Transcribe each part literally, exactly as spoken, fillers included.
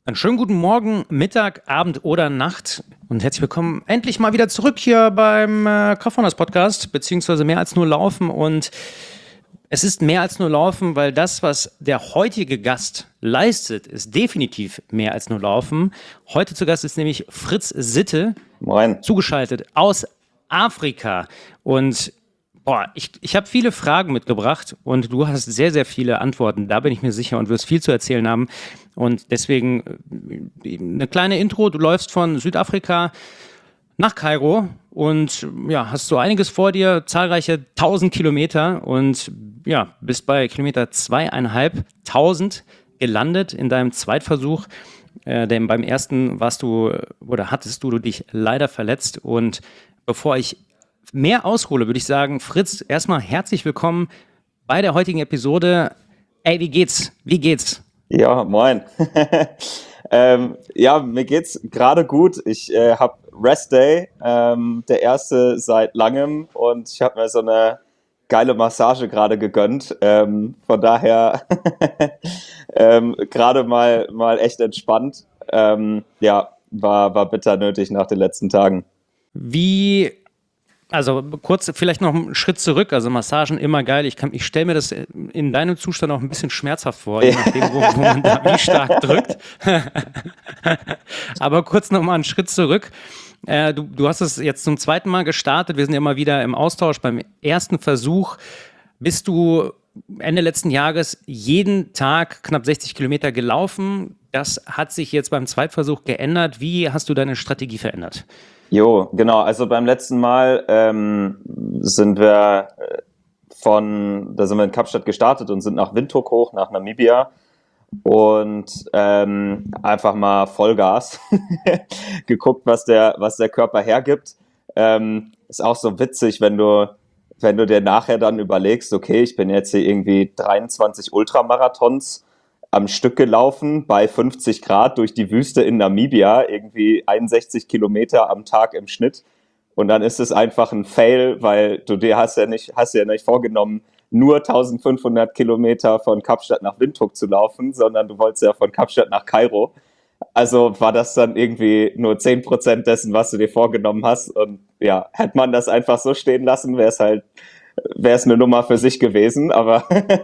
Einen schönen guten Morgen, Mittag, Abend oder Nacht und herzlich willkommen endlich mal wieder zurück hier beim äh, Kraftrunners Podcast, beziehungsweise mehr als nur Laufen. Und es ist mehr als nur Laufen, weil das, was der heutige Gast leistet, ist definitiv mehr als nur Laufen. Heute zu Gast ist nämlich Fritz Sitte, Moin. Zugeschaltet aus Afrika. Und boah, ich, ich habe viele Fragen mitgebracht und du hast sehr, sehr viele Antworten. Da bin ich mir sicher und wirst viel zu erzählen haben. Und deswegen äh, eine kleine Intro. Du läufst von Südafrika nach Kairo und ja, hast so einiges vor dir, zahlreiche tausend Kilometer und ja, bist bei Kilometer zweieinhalbtausend gelandet in deinem Zweitversuch. Äh, denn beim ersten warst du oder hattest du dich leider verletzt. Und bevor ich mehr aushole, würde ich sagen, Fritz, erstmal herzlich willkommen bei der heutigen Episode. Ey, wie geht's? Wie geht's? Ja, moin. ähm, ja, mir geht's gerade gut. Ich äh, habe Rest Day, ähm, der erste seit langem, und ich habe mir so eine geile Massage gerade gegönnt. Ähm, von daher ähm, gerade mal mal echt entspannt. Ähm, ja, war war bitter nötig nach den letzten Tagen. Wie, also kurz vielleicht noch einen Schritt zurück, also Massagen immer geil. Ich kann, ich stelle mir das in deinem Zustand auch ein bisschen schmerzhaft vor, je nachdem, wo, wo man da wie stark drückt. Aber kurz noch mal einen Schritt zurück. Äh, du, du hast es jetzt zum zweiten Mal gestartet. Wir sind ja immer wieder im Austausch. Beim ersten Versuch bist du Ende letzten Jahres jeden Tag knapp sechzig Kilometer gelaufen. Das hat sich jetzt beim Zweitversuch geändert. Wie hast du deine Strategie verändert? Jo, genau. Also beim letzten Mal ähm, sind wir äh, von, da sind wir in Kapstadt gestartet und sind nach Windhoek hoch, nach Namibia. Und ähm, einfach mal Vollgas geguckt, was der, was der Körper hergibt. Ähm, ist auch so witzig, wenn du, wenn du dir nachher dann überlegst, okay, ich bin jetzt hier irgendwie dreiundzwanzig Ultramarathons am Stück gelaufen bei fünfzig Grad durch die Wüste in Namibia, irgendwie einundsechzig Kilometer am Tag im Schnitt. Und dann ist es einfach ein Fail, weil du dir hast ja nicht, hast ja nicht vorgenommen, nur eintausendfünfhundert Kilometer von Kapstadt nach Windhoek zu laufen, sondern du wolltest ja von Kapstadt nach Kairo. Also war das dann irgendwie nur zehn Prozent dessen, was du dir vorgenommen hast. Und ja, hätte man das einfach so stehen lassen, wäre es halt, wäre es eine Nummer für sich gewesen. Aber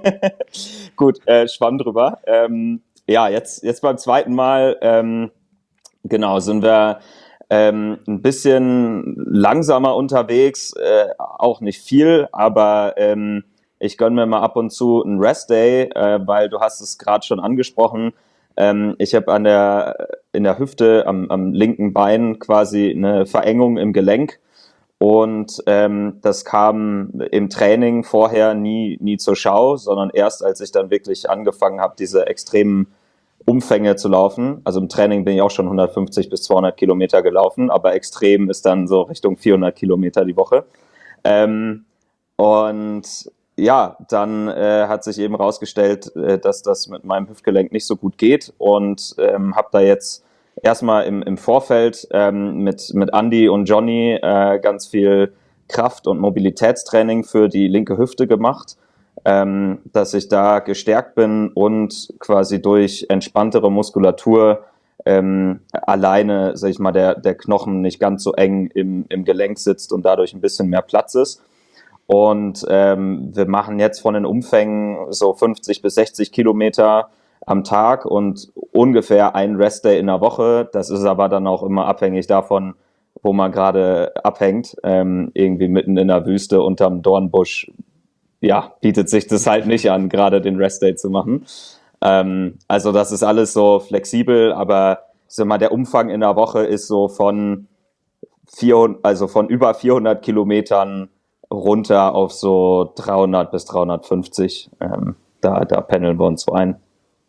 gut, äh, schwamm drüber. Ähm, ja, jetzt, jetzt beim zweiten Mal, ähm, genau, sind wir ähm, ein bisschen langsamer unterwegs, äh, auch nicht viel, aber ähm, ich gönne mir mal ab und zu einen Rest Day, äh, weil du hast es gerade schon angesprochen. Ähm, ich habe an der in der Hüfte am, am linken Bein quasi eine Verengung im Gelenk, und ähm, das kam im Training vorher nie nie zur Schau, sondern erst als ich dann wirklich angefangen habe, diese extremen Umfänge zu laufen. Also im Training bin ich auch schon hundertfünfzig bis zweihundert Kilometer gelaufen, aber extrem ist dann so Richtung vierhundert Kilometer die Woche. Ähm, und ja, dann äh, hat sich eben rausgestellt, äh, dass das mit meinem Hüftgelenk nicht so gut geht, und ähm, habe da jetzt erstmal im, im Vorfeld ähm, mit, mit Andy und Johnny äh, ganz viel Kraft- und Mobilitätstraining für die linke Hüfte gemacht, ähm, dass ich da gestärkt bin und quasi durch entspanntere Muskulatur ähm, alleine, sag ich mal, der, der Knochen nicht ganz so eng im, im Gelenk sitzt und dadurch ein bisschen mehr Platz ist. Und ähm, wir machen jetzt von den Umfängen so fünfzig bis sechzig Kilometer am Tag und ungefähr einen Restday in der Woche. Das ist aber dann auch immer abhängig davon, wo man gerade abhängt. Ähm, irgendwie mitten in der Wüste unterm Dornbusch, ja, bietet sich das halt nicht an, gerade den Restday zu machen. Ähm, also das ist alles so flexibel, aber ich sag mal, der Umfang in der Woche ist so von vierhundert, also von über vierhundert Kilometern runter auf so dreihundert bis dreihundertfünfzig. Ähm, da, da pendeln wir uns so ein.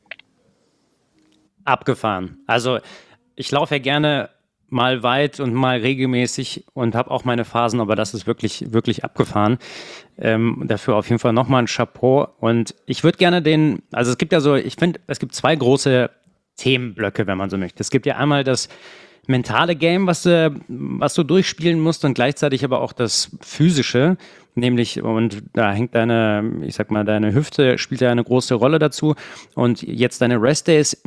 Abgefahren. Also ich laufe ja gerne mal weit und mal regelmäßig und habe auch meine Phasen, aber das ist wirklich, wirklich abgefahren. Ähm, dafür auf jeden Fall nochmal ein Chapeau. Und ich würde gerne den, also es gibt ja so, ich finde, es gibt zwei große Themenblöcke, wenn man so möchte. Es gibt ja einmal das mentale Game, was du, was du durchspielen musst und gleichzeitig aber auch das physische, nämlich, und da hängt deine, ich sag mal, deine Hüfte spielt ja eine große Rolle dazu und jetzt deine Rest Days,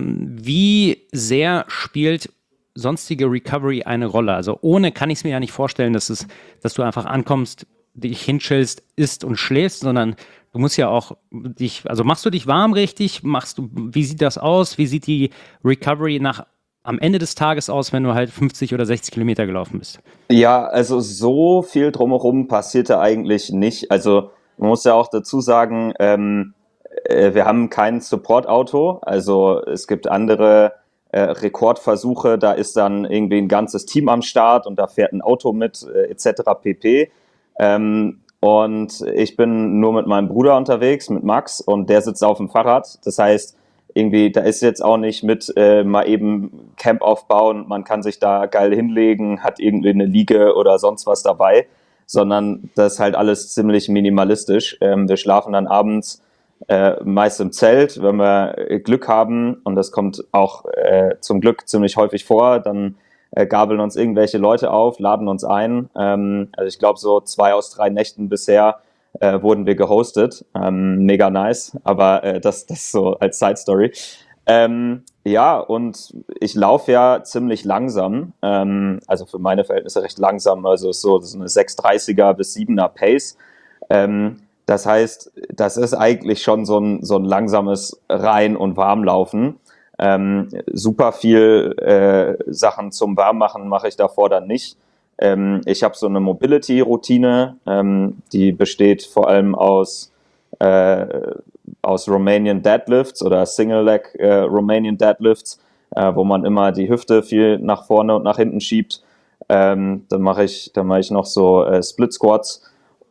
wie sehr spielt sonstige Recovery eine Rolle? Also ohne kann ich es mir ja nicht vorstellen, dass es, dass du einfach ankommst, dich hinchillst, isst und schläfst, sondern du musst ja auch dich, also machst du dich warm richtig? Machst du, wie sieht das aus? Wie sieht die Recovery nach am Ende des Tages aus, wenn du halt fünfzig oder sechzig Kilometer gelaufen bist? Ja, also so viel drumherum passierte eigentlich nicht. Also man muss ja auch dazu sagen, ähm, äh, wir haben kein Support-Auto. Also es gibt andere äh, Rekordversuche, da ist dann irgendwie ein ganzes Team am Start und da fährt ein Auto mit, äh, et cetera pp. Ähm, und ich bin nur mit meinem Bruder unterwegs, mit Max, und der sitzt auf dem Fahrrad. Das heißt, irgendwie, da ist jetzt auch nicht mit äh, mal eben Camp aufbauen, man kann sich da geil hinlegen, hat irgendwie eine Liege oder sonst was dabei, sondern das ist halt alles ziemlich minimalistisch. Ähm, wir schlafen dann abends äh, meist im Zelt, wenn wir Glück haben, und das kommt auch äh, zum Glück ziemlich häufig vor, dann äh, gabeln uns irgendwelche Leute auf, laden uns ein. Ähm, also ich glaube, so zwei aus drei Nächten bisher äh, wurden wir gehostet. Ähm, mega nice, aber äh, das, das so als Side Story. Ähm, ja, und ich laufe ja ziemlich langsam, ähm, also für meine Verhältnisse recht langsam, also so, so eine sechs dreißiger bis siebener Pace. Ähm, das heißt, das ist eigentlich schon so ein, so ein langsames Rein- und Warmlaufen. Ähm, super viel äh, Sachen zum Warmmachen mache ich davor dann nicht. Ähm, ich habe so eine Mobility-Routine, ähm, die besteht vor allem aus, äh, aus Romanian Deadlifts oder Single-Leg äh, Romanian Deadlifts, äh, wo man immer die Hüfte viel nach vorne und nach hinten schiebt. Ähm, dann mache ich, dann mache ich noch so äh, Split Squats,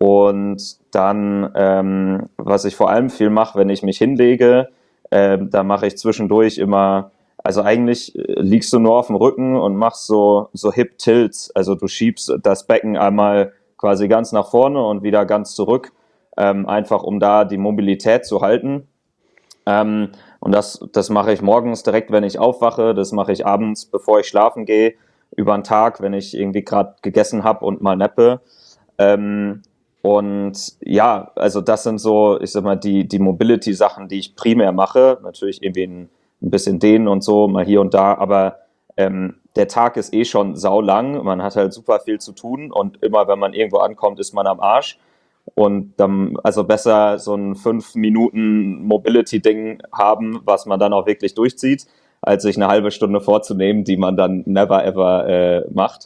und dann, ähm, was ich vor allem viel mache, wenn ich mich hinlege, äh, da mache ich zwischendurch immer, also eigentlich äh, liegst du nur auf dem Rücken und machst so, so Hip Tilts, also du schiebst das Becken einmal quasi ganz nach vorne und wieder ganz zurück, ähm, einfach um da die Mobilität zu halten. Ähm, und das, das mache ich morgens direkt, wenn ich aufwache, das mache ich abends, bevor ich schlafen gehe, über den Tag, wenn ich irgendwie gerade gegessen habe und mal nappe. Ähm, und ja, also das sind so, ich sag mal, die, die Mobility-Sachen, die ich primär mache. Natürlich irgendwie ein, ein bisschen dehnen und so, mal hier und da, aber ähm, der Tag ist eh schon saulang. Man hat halt super viel zu tun, und immer wenn man irgendwo ankommt, ist man am Arsch. Und dann, also besser so ein fünf Minuten Mobility-Ding haben, was man dann auch wirklich durchzieht, als sich eine halbe Stunde vorzunehmen, die man dann never ever äh, macht.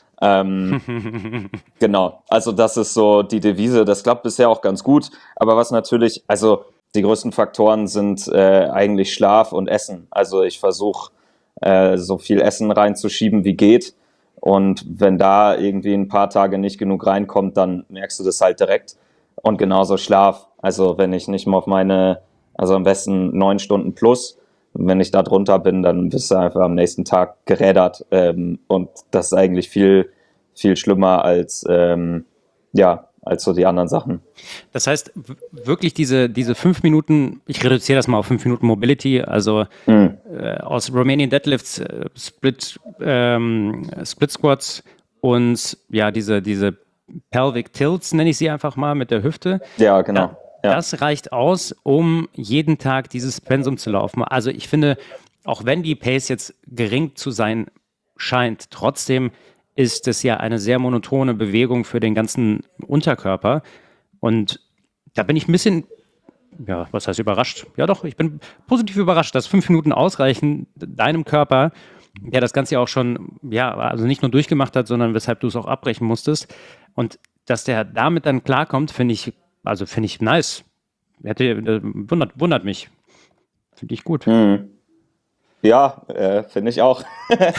Ähm, genau, also das ist so die Devise, das klappt bisher auch ganz gut, aber was natürlich, also die größten Faktoren sind äh, eigentlich Schlaf und Essen. Also ich versuche äh, so viel Essen reinzuschieben wie geht, und wenn da irgendwie ein paar Tage nicht genug reinkommt, dann merkst du das halt direkt. Und genauso Schlaf, also wenn ich nicht mal auf meine, also am besten neun Stunden plus, wenn ich da drunter bin, dann bist du einfach am nächsten Tag gerädert. Ähm, und das ist eigentlich viel, viel schlimmer als, ähm, ja, als so die anderen Sachen. Das heißt, w- wirklich diese, diese fünf Minuten, ich reduziere das mal auf fünf Minuten Mobility, also Mhm. äh, aus Romanian Deadlifts, äh, Split, ähm, Split Squats und ja, diese, diese Pelvic Tilts, nenne ich sie einfach mal, mit der Hüfte. Ja, Da, genau. Ja. Das reicht aus, um jeden Tag dieses Pensum zu laufen. Also ich finde, auch wenn die Pace jetzt gering zu sein scheint, trotzdem ist es ja eine sehr monotone Bewegung für den ganzen Unterkörper. Und da bin ich ein bisschen, ja, was heißt überrascht? Ja doch, ich bin positiv überrascht, dass fünf Minuten ausreichen, deinem Körper, der das Ganze ja auch schon, ja, also nicht nur durchgemacht hat, sondern weshalb du es auch abbrechen musstest. Und dass der damit dann klarkommt, finde ich, also finde ich nice. Hätte, äh, wundert, wundert mich. Finde ich gut. Mhm. Ja, äh, finde ich auch.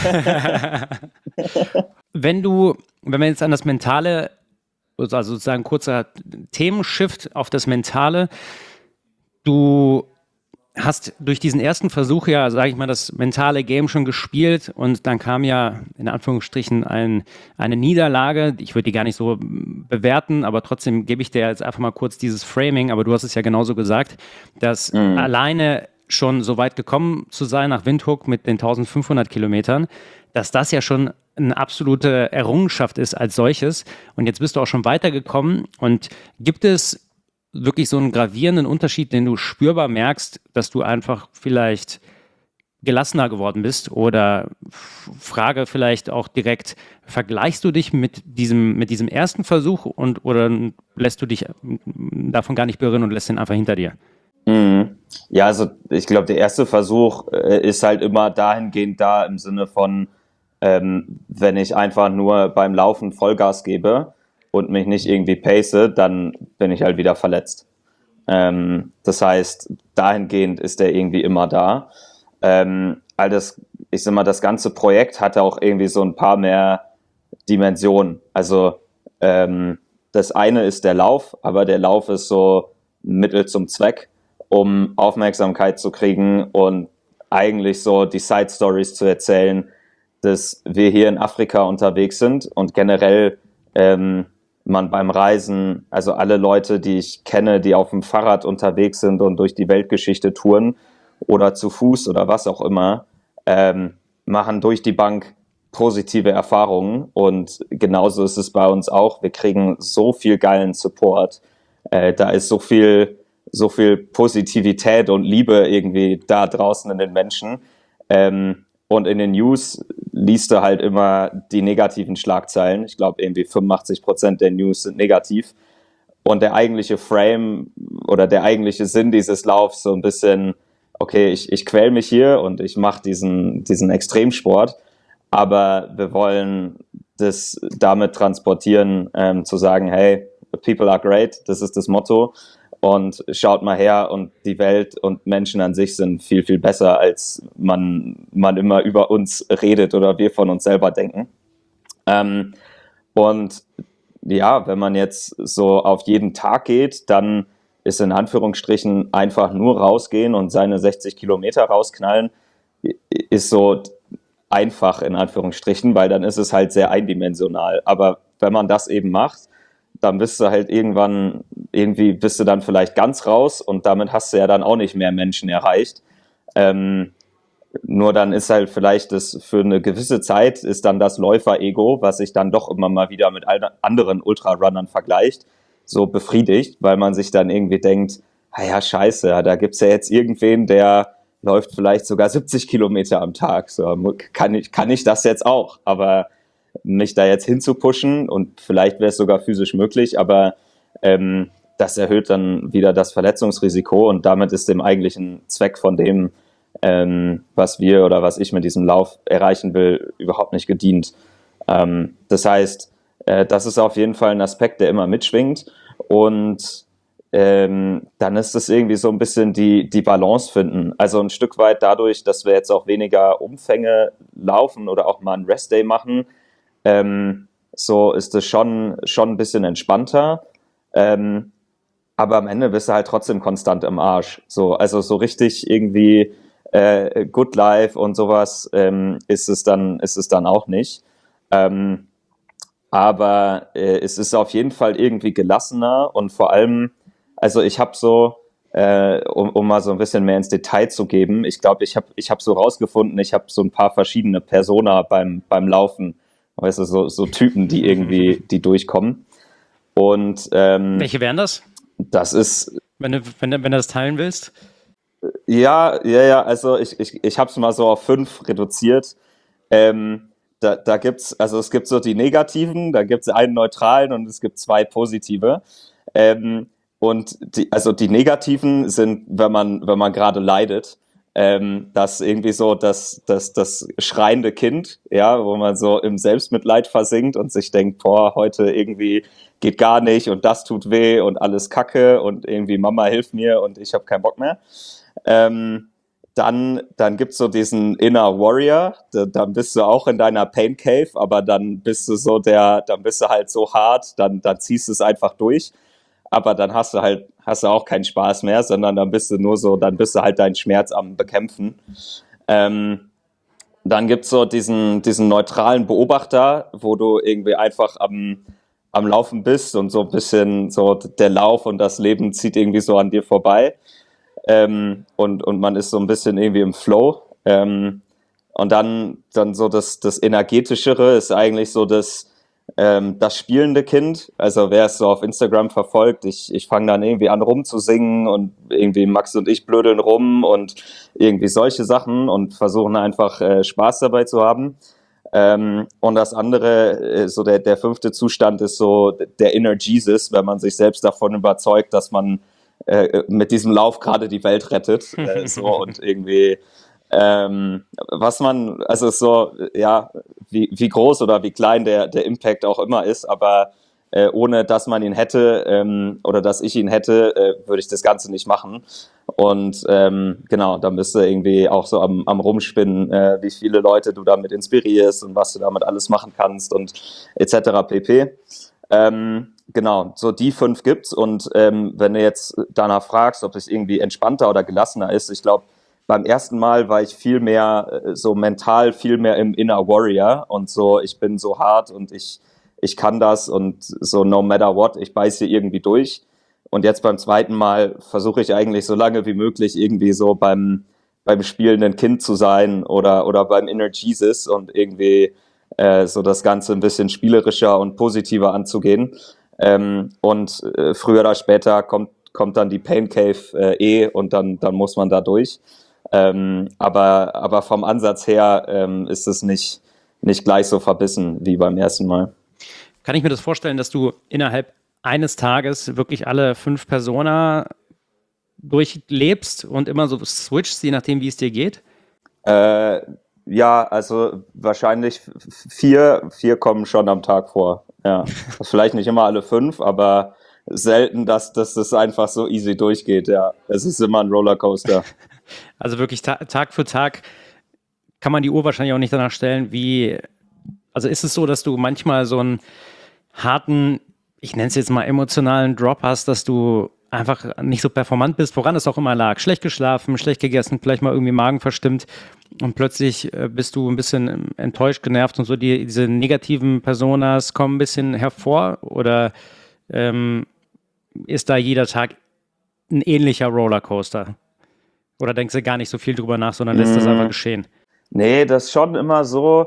Wenn du, wenn wir jetzt an das Mentale, also sozusagen kurzer Themenshift auf das Mentale, du hast durch diesen ersten Versuch ja, sage ich mal, das mentale Game schon gespielt, und dann kam ja in Anführungsstrichen ein, eine Niederlage. Ich würde die gar nicht so bewerten, aber trotzdem gebe ich dir jetzt einfach mal kurz dieses Framing. Aber du hast es ja genauso gesagt, dass Mhm. alleine schon so weit gekommen zu sein nach Windhoek mit den eintausendfünfhundert Kilometern, dass das ja schon eine absolute Errungenschaft ist als solches. Und jetzt bist du auch schon weitergekommen. Und gibt es wirklich so einen gravierenden Unterschied, den du spürbar merkst, dass du einfach vielleicht gelassener geworden bist? Oder Frage vielleicht auch direkt, vergleichst du dich mit diesem, mit diesem ersten Versuch und oder lässt du dich davon gar nicht berühren und lässt den einfach hinter dir? Mhm. Ja, also ich glaube, der erste Versuch äh, ist halt immer dahingehend da im Sinne von, ähm, wenn ich einfach nur beim Laufen Vollgas gebe und mich nicht irgendwie pace, dann bin ich halt wieder verletzt. Ähm, das heißt, dahingehend ist der irgendwie immer da. Ähm, all das, ich sag mal, das ganze Projekt hatte auch irgendwie so ein paar mehr Dimensionen. Also ähm, das eine ist der Lauf, aber der Lauf ist so Mittel zum Zweck, um Aufmerksamkeit zu kriegen und eigentlich so die Side Stories zu erzählen, dass wir hier in Afrika unterwegs sind und generell ähm, man beim Reisen, also alle Leute, die ich kenne, die auf dem Fahrrad unterwegs sind und durch die Weltgeschichte touren oder zu Fuß oder was auch immer, ähm, machen durch die Bank positive Erfahrungen und genauso ist es bei uns auch. Wir kriegen so viel geilen Support. Äh, da ist so viel, so viel Positivität und Liebe irgendwie da draußen in den Menschen. Ähm, und in den News liest du halt immer die negativen Schlagzeilen. Ich glaube, irgendwie fünfundachtzig Prozent der News sind negativ. Und der eigentliche Frame oder der eigentliche Sinn dieses Laufs so ein bisschen, okay, ich, ich quäl mich hier und ich mache diesen, diesen Extremsport, aber wir wollen das damit transportieren, ähm, zu sagen, hey, people are great, das ist das Motto und schaut mal her und die Welt und Menschen an sich sind viel, viel besser, als man, man immer über uns redet oder wir von uns selber denken. Ähm, und ja, wenn man jetzt so auf jeden Tag geht, dann ist in Anführungsstrichen einfach nur rausgehen und seine sechzig Kilometer rausknallen, ist so einfach in Anführungsstrichen, weil dann ist es halt sehr eindimensional. Aber wenn man das eben macht, dann bist du halt irgendwann, irgendwie bist du dann vielleicht ganz raus und damit hast du ja dann auch nicht mehr Menschen erreicht. Ähm, nur dann ist halt vielleicht das für eine gewisse Zeit ist dann das Läufer-Ego, was sich dann doch immer mal wieder mit anderen Ultrarunnern vergleicht, so befriedigt, weil man sich dann irgendwie denkt, ah ja, scheiße, da gibt's ja jetzt irgendwen, der läuft vielleicht sogar siebzig Kilometer am Tag. So, kann ich, kann ich das jetzt auch? Aber mich da jetzt hinzupushen und vielleicht wäre es sogar physisch möglich, aber ähm, das erhöht dann wieder das Verletzungsrisiko und damit ist dem eigentlichen Zweck von dem, ähm, was wir oder was ich mit diesem Lauf erreichen will, überhaupt nicht gedient. Ähm, das heißt, äh, das ist auf jeden Fall ein Aspekt, der immer mitschwingt und ähm, dann ist es irgendwie so ein bisschen die, die Balance finden. Also ein Stück weit dadurch, dass wir jetzt auch weniger Umfänge laufen oder auch mal einen Rest-Day machen, ähm, so ist es schon, schon ein bisschen entspannter. Ähm, aber am Ende bist du halt trotzdem konstant im Arsch. So, also so richtig irgendwie äh, Good Life und sowas ähm, ist es dann, ist es dann auch nicht. Ähm, aber äh, es ist auf jeden Fall irgendwie gelassener und vor allem, also ich habe so, äh, um, um mal so ein bisschen mehr ins Detail zu geben, ich glaube, ich habe ich hab so rausgefunden, ich habe so ein paar verschiedene Persona beim, beim Laufen, weißt du, so, so Typen, die irgendwie, die durchkommen. Und ähm, welche wären das? Das ist, wenn du, wenn, du, wenn du das teilen willst. Ja, ja, ja, also ich, ich, ich habe es mal so auf fünf reduziert. Ähm, da da gibt's, also es gibt so die negativen, da gibt's einen neutralen und es gibt zwei positive. Ähm, und die, also die negativen sind, wenn man, wenn man gerade leidet, ähm, das irgendwie so das, das, das schreiende Kind, ja, wo man so im Selbstmitleid versinkt und sich denkt, boah, heute irgendwie geht gar nicht und das tut weh und alles Kacke und irgendwie Mama hilf mir und ich habe keinen Bock mehr. Ähm, dann, dann gibt's so diesen Inner Warrior, da, dann bist du auch in deiner Pain Cave, aber dann bist du so der, dann bist du halt so hart, dann, dann ziehst du es einfach durch, aber dann hast du halt, hast du auch keinen Spaß mehr, sondern dann bist du nur so, dann bist du halt deinen Schmerz am Bekämpfen. Ähm, dann gibt's so diesen, diesen neutralen Beobachter, wo du irgendwie einfach am, am Laufen bist und so ein bisschen so der Lauf und das Leben zieht irgendwie so an dir vorbei. ähm, und, und man ist so ein bisschen irgendwie im Flow. Ähm, und dann, dann so das, das Energetischere ist eigentlich so das, ähm, das spielende Kind. Also wer es so auf Instagram verfolgt, ich, ich fange dann irgendwie an rumzusingen und irgendwie Max und ich blödeln rum und irgendwie solche Sachen und versuchen einfach äh, Spaß dabei zu haben. Ähm, und das andere, äh, so der, der fünfte Zustand ist so der Inner Jesus, wenn man sich selbst davon überzeugt, dass man äh, mit diesem Lauf gerade die Welt rettet. Äh, so und irgendwie ähm, was man, also so, ja, wie, wie groß oder wie klein der, der Impact auch immer ist, aber äh, ohne dass man ihn hätte ähm, oder dass ich ihn hätte, äh, würde ich das Ganze nicht machen. Und ähm, genau, da bist du irgendwie auch so am, am Rumspinnen, äh, wie viele Leute du damit inspirierst und was du damit alles machen kannst und et cetera pp. Ähm, genau, so die fünf gibt's und ähm, wenn du jetzt danach fragst, ob es irgendwie entspannter oder gelassener ist, ich glaube, beim ersten Mal war ich viel mehr äh, so mental, viel mehr im Inner Warrior und so, ich bin so hart und ich, ich kann das und so no matter what, ich beiße irgendwie durch. Und jetzt beim zweiten Mal versuche ich eigentlich so lange wie möglich irgendwie so beim, beim spielenden Kind zu sein oder, oder beim Inner Jesus und irgendwie äh, so das Ganze ein bisschen spielerischer und positiver anzugehen. Ähm, und äh, früher oder später kommt, kommt dann die Pain Cave äh, eh und dann, dann muss man da durch. Ähm, aber, aber vom Ansatz her ähm, ist es nicht, nicht gleich so verbissen wie beim ersten Mal. Kann ich mir das vorstellen, dass du innerhalb eines Tages wirklich alle fünf Persona durchlebst und immer so switchst, je nachdem, wie es dir geht? Äh, ja, also wahrscheinlich vier, vier kommen schon am Tag vor. Ja, vielleicht nicht immer alle fünf, aber selten, dass, dass das einfach so easy durchgeht. Ja, es ist immer ein Rollercoaster. Also wirklich ta Tag für Tag kann man die Uhr wahrscheinlich auch nicht danach stellen, wie, also ist es so, dass du manchmal so einen harten, ich nenne es jetzt mal emotionalen Drop hast, dass du einfach nicht so performant bist, woran es auch immer lag. Schlecht geschlafen, schlecht gegessen, vielleicht mal irgendwie Magen verstimmt und plötzlich äh, bist du ein bisschen enttäuscht, genervt und so. Die, diese negativen Personas kommen ein bisschen hervor oder ähm, ist da jeder Tag ein ähnlicher Rollercoaster? Oder denkst du gar nicht so viel drüber nach, sondern lässt das einfach Mm, geschehen? nee, das ist schon immer so.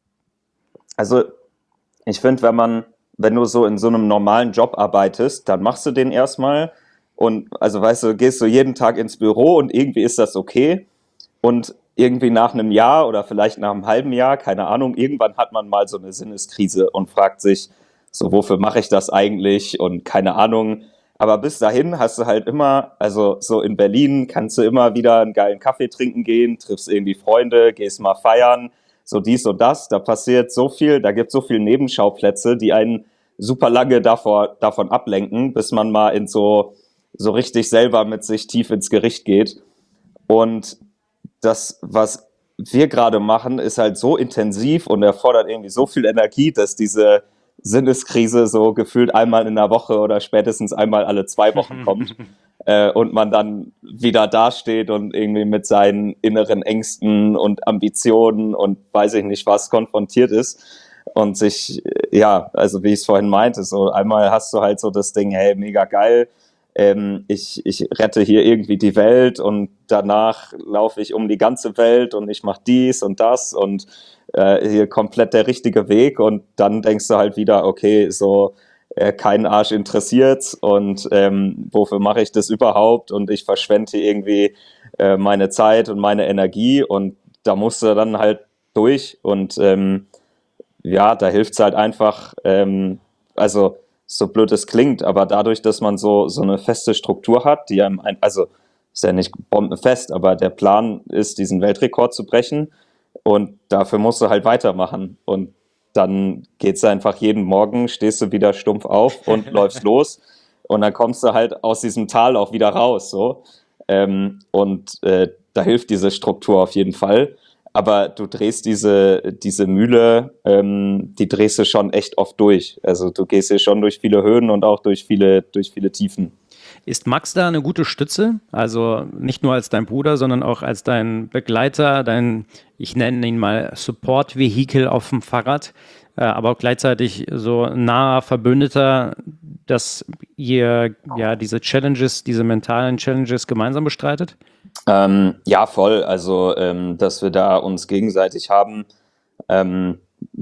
Also ich finde, wenn man, wenn du so in so einem normalen Job arbeitest, dann machst du den erstmal und also weißt du, gehst du jeden Tag ins Büro und irgendwie ist das okay und irgendwie nach einem Jahr oder vielleicht nach einem halben Jahr, keine Ahnung, irgendwann hat man mal so eine Sinneskrise und fragt sich, so wofür mache ich das eigentlich und keine Ahnung. Aber bis dahin hast du halt immer, also so in Berlin kannst du immer wieder einen geilen Kaffee trinken gehen, triffst irgendwie Freunde, gehst mal feiern, so dies und das. Da passiert so viel, da gibt es so viele Nebenschauplätze, die einen super lange davor, davon ablenken, bis man mal in so, so richtig selber mit sich tief ins Gericht geht. Und das, was wir gerade machen, ist halt so intensiv und erfordert irgendwie so viel Energie, dass diese Sinneskrise so gefühlt einmal in der Woche oder spätestens einmal alle zwei Wochen kommt äh, und man dann wieder dasteht und irgendwie mit seinen inneren Ängsten und Ambitionen und weiß ich nicht was konfrontiert ist und sich, ja, also wie ich es vorhin meinte, so einmal hast du halt so das Ding, hey, mega geil, ähm, ich, ich rette hier irgendwie die Welt und danach laufe ich um die ganze Welt und ich mache dies und das und äh, hier komplett der richtige Weg und dann denkst du halt wieder, okay, so äh, keinen Arsch interessiert's und ähm, wofür mache ich das überhaupt und ich verschwende hier irgendwie äh, meine Zeit und meine Energie und da musst du dann halt durch und ähm, ja, da hilft's halt einfach, ähm, also so blöd es klingt, aber dadurch, dass man so, so eine feste Struktur hat, die einem, ein, also ist ja nicht bombenfest, aber der Plan ist, diesen Weltrekord zu brechen und dafür musst du halt weitermachen und dann geht's einfach jeden Morgen, stehst du wieder stumpf auf und läufst los und dann kommst du halt aus diesem Tal auch wieder raus, so. Ähm, und äh, da hilft diese Struktur auf jeden Fall. Aber du drehst diese, diese Mühle, ähm, die drehst du schon echt oft durch. Also du gehst hier schon durch viele Höhen und auch durch viele, durch viele Tiefen. Ist Max da eine gute Stütze? Also nicht nur als dein Bruder, sondern auch als dein Begleiter, dein, ich nenne ihn mal Support-Vehikel auf dem Fahrrad, äh, aber auch gleichzeitig so naher Verbündeter, dass ihr ja diese Challenges, diese mentalen Challenges gemeinsam bestreitet? Ähm, ja, voll. Also, ähm, dass wir da uns gegenseitig haben, ähm,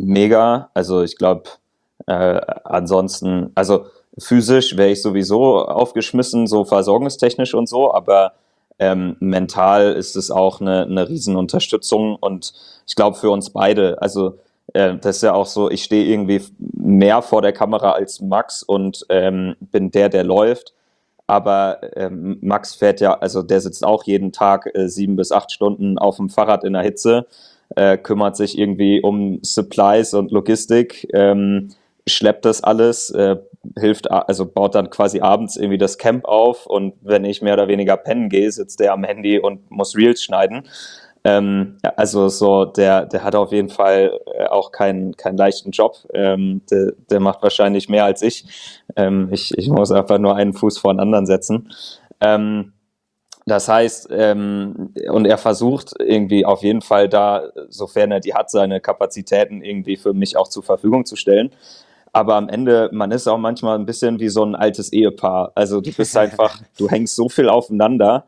mega. Also ich glaube, äh, ansonsten, also physisch wäre ich sowieso aufgeschmissen, so versorgungstechnisch und so, aber ähm, mental ist es auch eine, eine Riesenunterstützung und ich glaube für uns beide, also äh, das ist ja auch so, ich stehe irgendwie mehr vor der Kamera als Max und ähm, bin der, der läuft. Aber ähm, Max fährt ja, also der sitzt auch jeden Tag äh, sieben bis acht Stunden auf dem Fahrrad in der Hitze, äh, kümmert sich irgendwie um Supplies und Logistik, ähm, schleppt das alles, äh, hilft, also baut dann quasi abends irgendwie das Camp auf und wenn ich mehr oder weniger pennen gehe, sitzt der am Handy und muss Reels schneiden. Ähm, ja, also so, der, der hat auf jeden Fall äh, auch keinen, keinen leichten Job. Ähm, der, der macht wahrscheinlich mehr als ich. Ähm, ich. Ich muss einfach nur einen Fuß vor den anderen setzen. Ähm, das heißt, ähm, und er versucht irgendwie auf jeden Fall da, sofern er die hat, seine Kapazitäten irgendwie für mich auch zur Verfügung zu stellen. Aber am Ende, man ist auch manchmal ein bisschen wie so ein altes Ehepaar. Also du bist einfach, du hängst so viel aufeinander.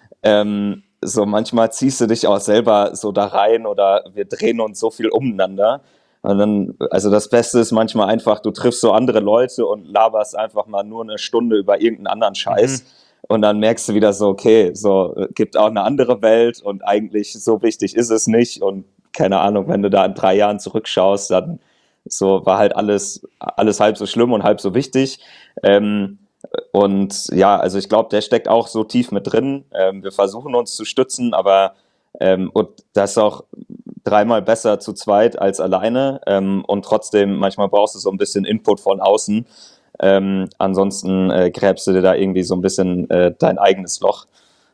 Ähm, so manchmal ziehst du dich auch selber so da rein oder wir drehen uns so viel umeinander. Und dann, also das Beste ist manchmal einfach, du triffst so andere Leute und laberst einfach mal nur eine Stunde über irgendeinen anderen Scheiß. Mhm. Und dann merkst du wieder so, okay, so gibt auch eine andere Welt und eigentlich so wichtig ist es nicht. Und keine Ahnung, wenn du da in drei Jahren zurückschaust, dann so war halt alles, alles halb so schlimm und halb so wichtig. Ähm, und ja, also ich glaube, der steckt auch so tief mit drin. Ähm, wir versuchen uns zu stützen, aber ähm, und das ist auch dreimal besser zu zweit als alleine. Ähm, und trotzdem, manchmal brauchst du so ein bisschen Input von außen. Ähm, ansonsten äh, gräbst du dir da irgendwie so ein bisschen äh, dein eigenes Loch.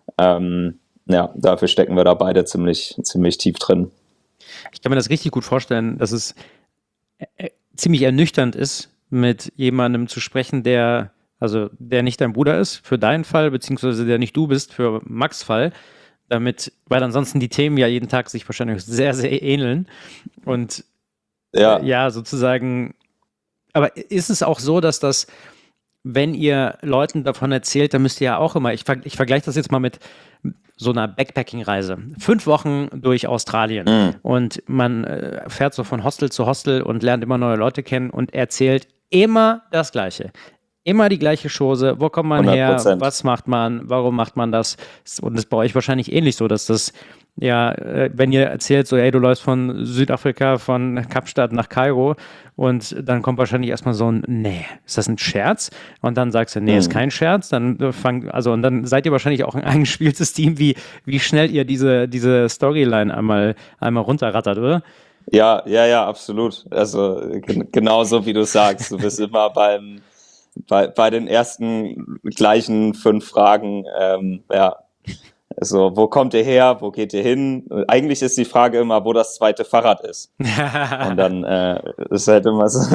Ähm, ja, dafür stecken wir da beide ziemlich, ziemlich tief drin. Ich kann mir das richtig gut vorstellen, dass es äh, ziemlich ernüchternd ist, mit jemandem zu sprechen, der, also der nicht dein Bruder ist, für deinen Fall, beziehungsweise der nicht du bist, für Max' Fall, damit, weil ansonsten die Themen ja jeden Tag sich wahrscheinlich sehr, sehr ähneln. Und ja, äh, ja sozusagen, aber ist es auch so, dass das, wenn ihr Leuten davon erzählt, dann müsst ihr ja auch immer, ich, ich vergleiche das jetzt mal mit so einer Backpacking-Reise. Fünf Wochen durch Australien mhm. und man äh, fährt so von Hostel zu Hostel und lernt immer neue Leute kennen und erzählt immer das Gleiche. Immer die gleiche Chose. Wo kommt man hundert Prozent her? Was macht man? Warum macht man das? Und das ist bei euch wahrscheinlich ähnlich so, dass das, ja, wenn ihr erzählt, so, ey, du läufst von Südafrika, von Kapstadt nach Kairo und dann kommt wahrscheinlich erstmal so ein, nee, ist das ein Scherz? Und dann sagst du, nee, hm. ist kein Scherz. Dann fangt, also, und dann seid ihr wahrscheinlich auch ein eingespieltes Team, wie, wie schnell ihr diese, diese Storyline einmal, einmal runterrattert, oder? Ja, ja, ja, absolut. Also, g- genauso wie du sagst. Du bist immer beim, bei, bei den ersten gleichen fünf Fragen, ähm, ja, also, wo kommt ihr her, wo geht ihr hin? Eigentlich ist die Frage immer, wo das zweite Fahrrad ist. Und dann äh, ist halt immer so,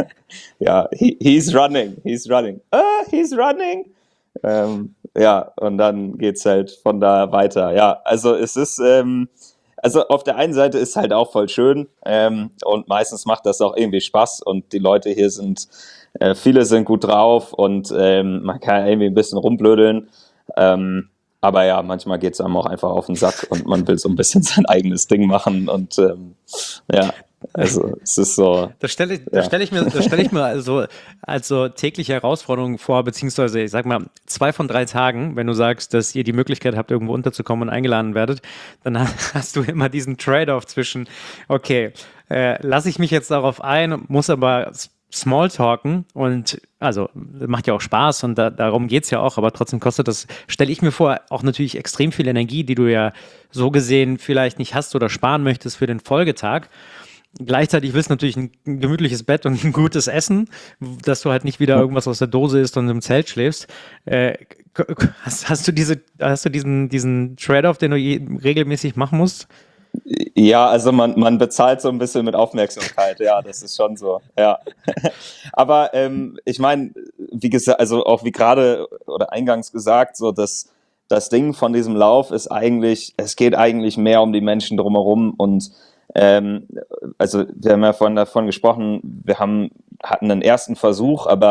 ja, he, he's running, he's running, ah, he's running. Ähm, ja, und dann geht's halt von da weiter. Ja, also es ist, ähm, also auf der einen Seite ist halt auch voll schön ähm, und meistens macht das auch irgendwie Spaß und die Leute hier sind, äh, viele sind gut drauf und ähm, man kann irgendwie ein bisschen rumblödeln. Ähm, aber ja, manchmal geht es einem auch einfach auf den Sack und man will so ein bisschen sein eigenes Ding machen und ähm, ja, also es ist so. Das stelle ja. das stell ich mir, das stell ich mir also als so tägliche Herausforderung vor, beziehungsweise ich sag mal, zwei von drei Tagen, wenn du sagst, dass ihr die Möglichkeit habt, irgendwo unterzukommen und eingeladen werdet, dann hast du immer diesen Trade-off zwischen, okay, äh, lasse ich mich jetzt darauf ein, muss aber Smalltalken und also macht ja auch Spaß und da, darum geht's ja auch, aber trotzdem kostet das, stelle ich mir vor, auch natürlich extrem viel Energie, die du ja so gesehen vielleicht nicht hast oder sparen möchtest für den Folgetag. Gleichzeitig willst du natürlich ein gemütliches Bett und ein gutes Essen, dass du halt nicht wieder irgendwas aus der Dose isst und im Zelt schläfst. Äh, hast, hast du diese, hast du diesen, diesen Trade-off, den du je, regelmäßig machen musst? Ja, also man, man bezahlt so ein bisschen mit Aufmerksamkeit, ja, das ist schon so, ja. Aber ähm, ich meine, wie gesagt, also auch wie gerade oder eingangs gesagt, so das, das Ding von diesem Lauf ist eigentlich, es geht eigentlich mehr um die Menschen drumherum und ähm, also wir haben ja vorhin davon gesprochen, wir haben, hatten einen ersten Versuch, aber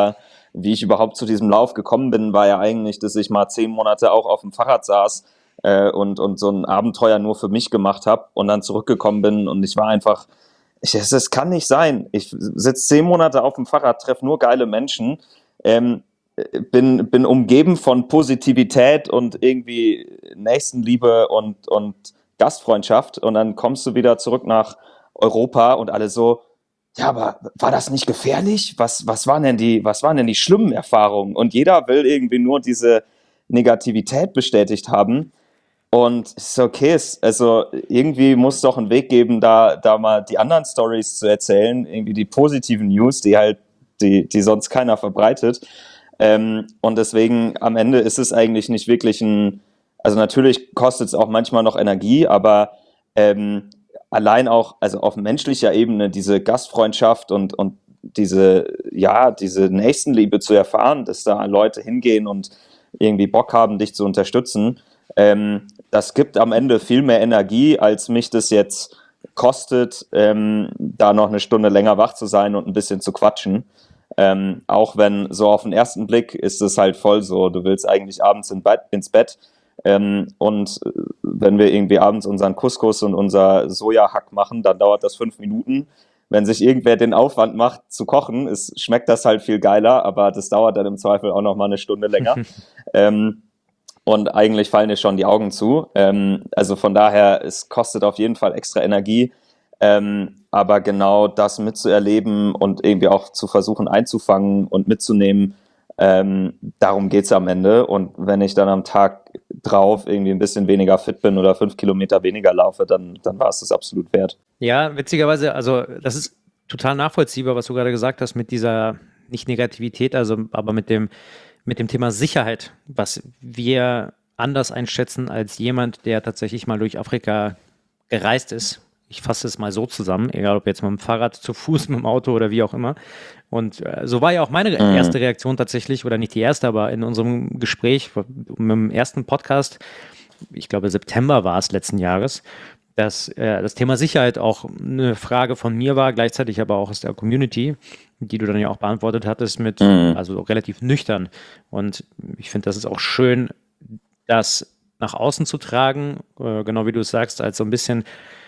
wie ich überhaupt zu diesem Lauf gekommen bin, war ja eigentlich, dass ich mal zehn Monate auch auf dem Fahrrad saß äh, und, und so ein Abenteuer nur für mich gemacht habe und dann zurückgekommen bin und ich war einfach, ich, es, es kann nicht sein. Ich sitze zehn Monate auf dem Fahrrad, treffe nur geile Menschen, ähm, bin, bin umgeben von Positivität und irgendwie Nächstenliebe und, und Gastfreundschaft und dann kommst du wieder zurück nach Europa und alle so, ja, aber war das nicht gefährlich? Was, was waren denn die, was waren denn die schlimmen Erfahrungen? Und jeder will irgendwie nur diese Negativität bestätigt haben. Und es ist okay, es, also irgendwie muss es doch einen Weg geben, da, da mal die anderen Stories zu erzählen, irgendwie die positiven News, die halt, die, die sonst keiner verbreitet. Ähm, und deswegen am Ende ist es eigentlich nicht wirklich ein, also natürlich kostet es auch manchmal noch Energie, aber ähm, allein auch, also auf menschlicher Ebene diese Gastfreundschaft und, und diese, ja, diese Nächstenliebe zu erfahren, dass da Leute hingehen und irgendwie Bock haben, dich zu unterstützen, ähm, das gibt am Ende viel mehr Energie, als mich das jetzt kostet, ähm, da noch eine Stunde länger wach zu sein und ein bisschen zu quatschen. Ähm, auch wenn so auf den ersten Blick ist es halt voll so, du willst eigentlich abends in Bett, ins Bett ähm, und wenn wir irgendwie abends unseren Couscous und unser Sojahack machen, dann dauert das fünf Minuten. Wenn sich irgendwer den Aufwand macht zu kochen, ist, schmeckt das halt viel geiler, aber das dauert dann im Zweifel auch noch mal eine Stunde länger. ähm, Und eigentlich fallen dir schon die Augen zu. Ähm, also von daher, es kostet auf jeden Fall extra Energie. Ähm, aber genau das mitzuerleben und irgendwie auch zu versuchen einzufangen und mitzunehmen, ähm, darum geht's am Ende. Und wenn ich dann am Tag drauf irgendwie ein bisschen weniger fit bin oder fünf Kilometer weniger laufe, dann, dann war es das absolut wert. Ja, witzigerweise, also das ist total nachvollziehbar, was du gerade gesagt hast mit dieser, nicht Negativität, also aber mit dem, mit dem Thema Sicherheit, was wir anders einschätzen als jemand, der tatsächlich mal durch Afrika gereist ist. Ich fasse es mal so zusammen, egal ob jetzt mit dem Fahrrad, zu Fuß, mit dem Auto oder wie auch immer. Und äh, so war ja auch meine Mhm. erste Reaktion tatsächlich, oder nicht die erste, aber in unserem Gespräch mit dem ersten Podcast, ich glaube September war es letzten Jahres, dass äh, das Thema Sicherheit auch eine Frage von mir war, gleichzeitig aber auch aus der Community, die du dann ja auch beantwortet hattest mit, Mhm. also relativ nüchtern. Und ich finde, das ist auch schön, das nach außen zu tragen, äh, genau wie du es sagst, als so ein bisschen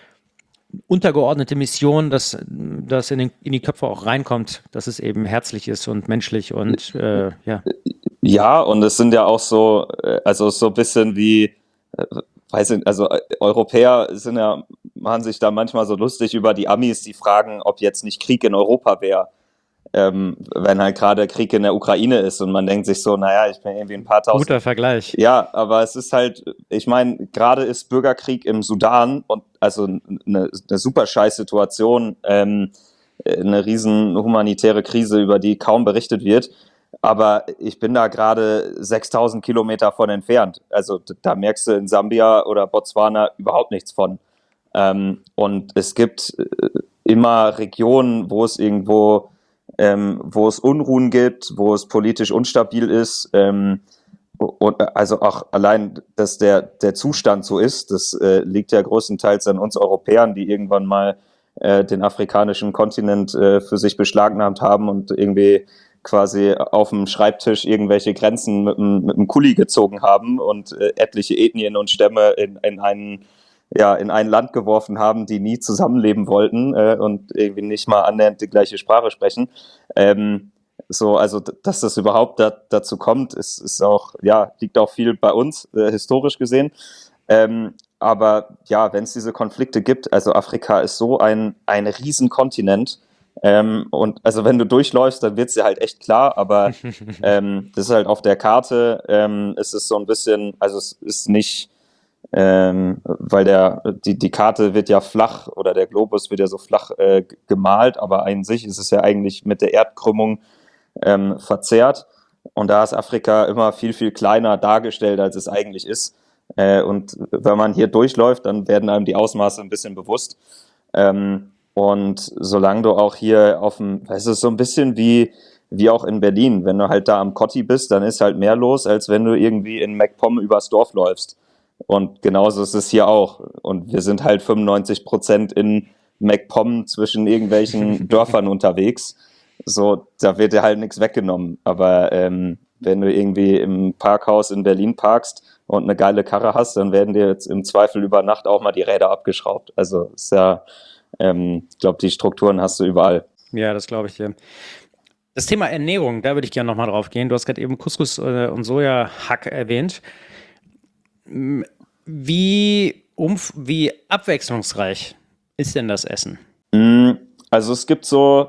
untergeordnete Mission, dass das in, den, in die Köpfe auch reinkommt, dass es eben herzlich ist und menschlich und äh, ja. Ja, und es sind ja auch so, äh, also so ein bisschen wie, äh, weiß nicht, also äh, Europäer sind ja, machen sich da manchmal so lustig über die Amis, die fragen, ob jetzt nicht Krieg in Europa wäre. Ähm, wenn halt gerade Krieg in der Ukraine ist und man denkt sich so, naja, ich bin irgendwie ein paar tausend. Guter Vergleich. Ja, aber es ist halt, ich meine, gerade ist Bürgerkrieg im Sudan und also eine, eine super scheiß Situation, ähm, eine riesen humanitäre Krise, über die kaum berichtet wird. Aber ich bin da gerade sechstausend Kilometer von entfernt. Also da merkst du in Sambia oder Botswana überhaupt nichts von. Ähm, und es gibt äh, immer Regionen, wo es irgendwo ähm, wo es Unruhen gibt, wo es politisch unstabil ist. Ähm, und also auch allein, dass der, der Zustand so ist, das äh, liegt ja größtenteils an uns Europäern, die irgendwann mal äh, den afrikanischen Kontinent äh, für sich beschlagnahmt haben und irgendwie quasi auf dem Schreibtisch irgendwelche Grenzen mit dem, mit dem Kuli gezogen haben und äh, etliche Ethnien und Stämme in, in einen ja, in ein Land geworfen haben, die nie zusammenleben wollten äh, und irgendwie nicht mal annähernd die gleiche Sprache sprechen. Ähm, so, also, dass das überhaupt da, dazu kommt, ist, ist auch, ja, liegt auch viel bei uns, äh, historisch gesehen. Ähm, aber ja, wenn es diese Konflikte gibt, also Afrika ist so ein, ein Riesenkontinent. Ähm, und also wenn du durchläufst, dann wird es dir halt echt klar, aber ähm, das ist halt auf der Karte, ähm, ist es so ein bisschen, also es ist nicht, ähm, weil der, die, die Karte wird ja flach oder der Globus wird ja so flach äh, gemalt, aber an sich ist es ja eigentlich mit der Erdkrümmung ähm, verzerrt. Und da ist Afrika immer viel, viel kleiner dargestellt, als es eigentlich ist. Äh, und wenn man hier durchläuft, dann werden einem die Ausmaße ein bisschen bewusst. Ähm, und solange du auch hier auf dem, es ist so ein bisschen wie, wie auch in Berlin, wenn du halt da am Kotti bist, dann ist halt mehr los, als wenn du irgendwie in MacPom übers Dorf läufst. Und genauso ist es hier auch. Und wir sind halt fünfundneunzig Prozent in MacPom zwischen irgendwelchen Dörfern unterwegs. So, da wird dir halt nichts weggenommen. Aber ähm, wenn du irgendwie im Parkhaus in Berlin parkst und eine geile Karre hast, dann werden dir jetzt im Zweifel über Nacht auch mal die Räder abgeschraubt. Also ist ja, ähm, ich glaube, die Strukturen hast du überall. Ja, das glaube ich dir. Das Thema Ernährung, da würde ich gerne nochmal drauf gehen. Du hast gerade eben Couscous äh, und Sojahack erwähnt. M- Wie, umf wie abwechslungsreich ist denn das Essen? Mm, Also es gibt so,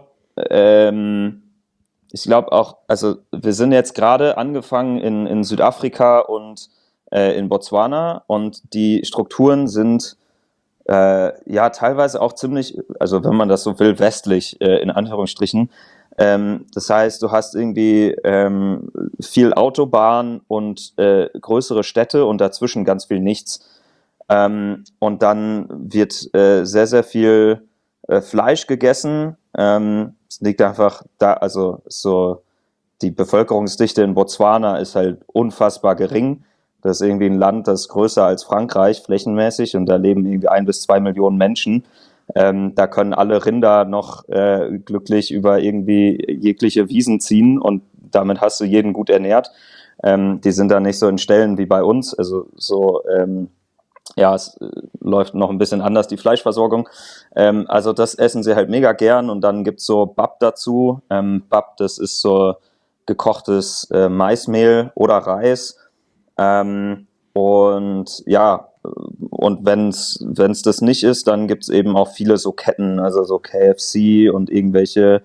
ähm, ich glaube auch, also wir sind jetzt gerade angefangen in, in Südafrika und äh, in Botswana und die Strukturen sind äh, ja teilweise auch ziemlich, also wenn man das so will, westlich äh, in Anführungsstrichen. Ähm, das heißt, du hast irgendwie ähm, viel Autobahn und äh, größere Städte und dazwischen ganz viel nichts. Ähm, und dann wird äh, sehr, sehr viel äh, Fleisch gegessen. Ähm, es liegt einfach da, also so die Bevölkerungsdichte in Botswana ist halt unfassbar gering. Das ist irgendwie ein Land, das ist größer als Frankreich flächenmäßig und da leben irgendwie ein bis zwei Millionen Menschen. Ähm, da können alle Rinder noch äh, glücklich über irgendwie jegliche Wiesen ziehen und damit hast du jeden gut ernährt. Ähm, die sind da nicht so in Ställen wie bei uns. Also so ähm, ja, es äh, läuft noch ein bisschen anders, die Fleischversorgung. Ähm, also das essen sie halt mega gern und dann gibt's so Bap dazu. Ähm, Bap, das ist so gekochtes äh, Maismehl oder Reis. Ähm, und ja, und wenn's wenn's das nicht ist, dann gibt's eben auch viele so Ketten, also so K F C und irgendwelche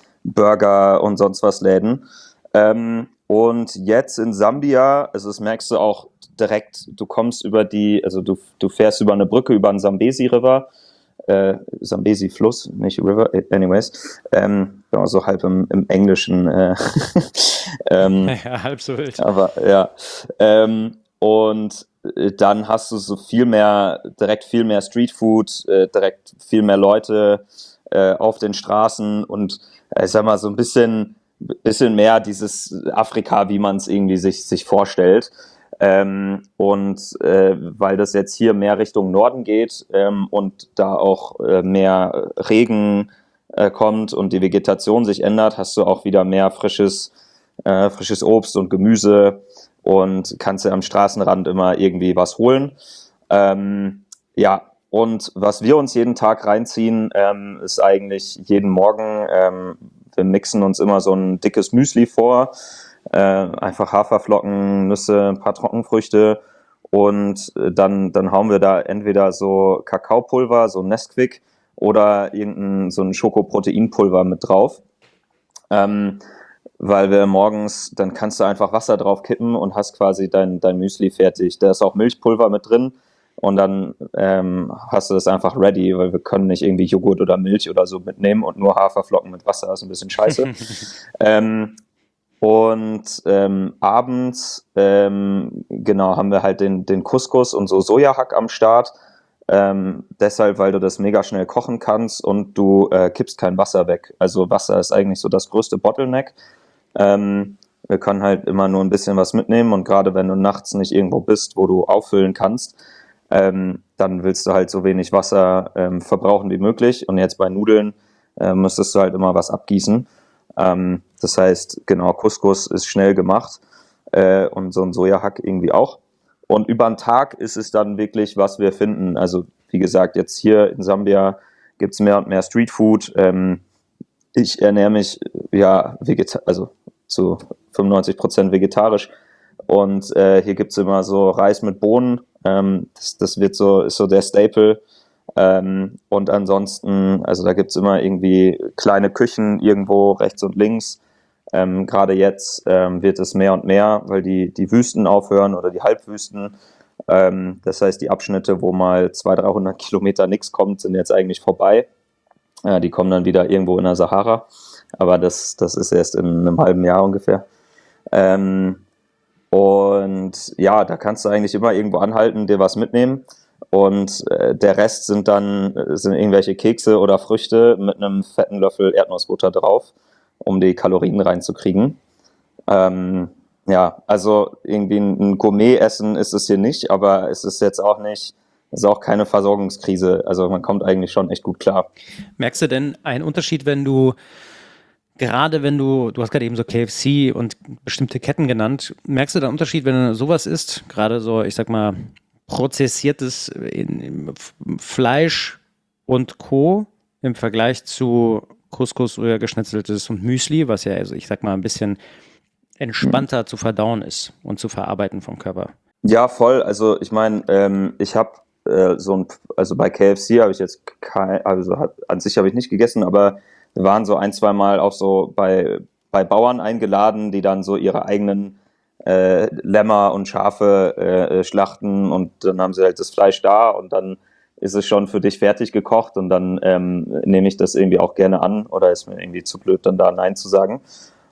Burger und sonst was Läden. Ähm, und jetzt in Sambia, also das merkst du auch direkt, du kommst über die, also du, du fährst über eine Brücke über den Zambesi River, äh, Zambesi Fluss, nicht River, anyways, ähm, ja, so halb im, im Englischen, äh, ähm, Ja, halb so wild. aber ja, ähm, und äh, dann hast du so viel mehr, direkt viel mehr Streetfood, äh, direkt viel mehr Leute äh, auf den Straßen und äh, ich sag mal so ein bisschen, bisschen mehr dieses Afrika, wie man es irgendwie sich, sich vorstellt. Ähm, und äh, weil das jetzt hier mehr Richtung Norden geht ähm, und da auch äh, mehr Regen äh, kommt und die Vegetation sich ändert, hast du auch wieder mehr frisches, äh, frisches Obst und Gemüse und kannst du am Straßenrand immer irgendwie was holen. Ähm, ja, und was wir uns jeden Tag reinziehen, ähm, ist eigentlich jeden Morgen, ähm, wir mixen uns immer so ein dickes Müsli vor, äh, einfach Haferflocken, Nüsse, ein paar Trockenfrüchte und äh, dann, dann hauen wir da entweder so Kakaopulver, so Nesquik oder irgendein so ein Schokoproteinpulver mit drauf. Ähm, weil wir morgens, dann kannst du einfach Wasser drauf kippen und hast quasi dein, dein Müsli fertig. Da ist auch Milchpulver mit drin und dann ähm, hast du das einfach ready, weil wir können nicht irgendwie Joghurt oder Milch oder so mitnehmen und nur Haferflocken mit Wasser ist ein bisschen scheiße. ähm, und ähm, abends, ähm, genau, haben wir halt den, den Couscous und so Sojahack am Start. Ähm, deshalb, weil du das mega schnell kochen kannst und du äh, kippst kein Wasser weg. Also Wasser ist eigentlich so das größte Bottleneck. Ähm, wir können halt immer nur ein bisschen was mitnehmen und gerade wenn du nachts nicht irgendwo bist, wo du auffüllen kannst, ähm, dann willst du halt so wenig Wasser ähm, verbrauchen wie möglich. Und jetzt bei Nudeln äh, müsstest du halt immer was abgießen. Ähm, das heißt, genau, Couscous ist schnell gemacht äh, und so ein Sojahack irgendwie auch. Und über den Tag ist es dann wirklich, was wir finden. Also wie gesagt, jetzt hier in Sambia gibt's mehr und mehr Streetfood. Ähm, ich ernähre mich ja vegeta also zu fünfundneunzig Prozent vegetarisch. Und äh, hier gibt's immer so Reis mit Bohnen. Ähm, das, das wird so, ist so der Staple. Ähm, und ansonsten, also da gibt's immer irgendwie kleine Küchen irgendwo rechts und links. Ähm, Gerade jetzt ähm, wird es mehr und mehr, weil die, die Wüsten aufhören oder die Halbwüsten. Ähm, das heißt, die Abschnitte, wo mal zweihundert, dreihundert Kilometer nichts kommt, sind jetzt eigentlich vorbei. Ja, die kommen dann wieder irgendwo in der Sahara. Aber das, das ist erst in einem halben Jahr ungefähr. Ähm, und ja, da kannst du eigentlich immer irgendwo anhalten, dir was mitnehmen. Und äh, der Rest sind dann sind irgendwelche Kekse oder Früchte mit einem fetten Löffel Erdnussbutter drauf, um die Kalorien reinzukriegen. Ähm, ja, also irgendwie ein Gourmet-Essen ist es hier nicht, aber es ist jetzt auch nicht, es ist auch keine Versorgungskrise. Also man kommt eigentlich schon echt gut klar. Merkst du denn einen Unterschied, wenn du gerade wenn du, du hast gerade eben so K F C und bestimmte Ketten genannt, merkst du da einen Unterschied, wenn du sowas isst? Gerade so, ich sag mal, prozessiertes in, in Fleisch und Co. im Vergleich zu Couscous oder geschnetzeltes und Müsli, was ja, also ich sag mal, ein bisschen entspannter zu verdauen ist und zu verarbeiten vom Körper. Ja, voll. Also ich meine, ähm, ich habe äh, so ein, also bei K F C habe ich jetzt kein, also hab, an sich habe ich nicht gegessen, aber wir waren so ein, zwei Mal auch so bei, bei Bauern eingeladen, die dann so ihre eigenen äh, Lämmer und Schafe äh, schlachten und dann haben sie halt das Fleisch da und dann ist es schon für dich fertig gekocht und dann ähm, nehme ich das irgendwie auch gerne an oder ist mir irgendwie zu blöd, dann da Nein zu sagen.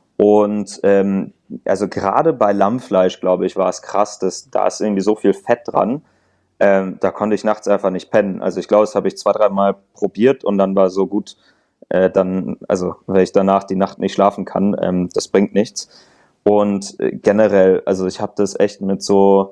Und ähm, also gerade bei Lammfleisch, glaube ich, war es krass, dass da ist irgendwie so viel Fett dran. Ähm, da konnte ich nachts einfach nicht pennen. Also ich glaube, das habe ich zwei, dreimal probiert und dann war so gut, äh, dann, also wenn ich danach die Nacht nicht schlafen kann, ähm, das bringt nichts. Und äh, generell, also ich habe das echt mit so,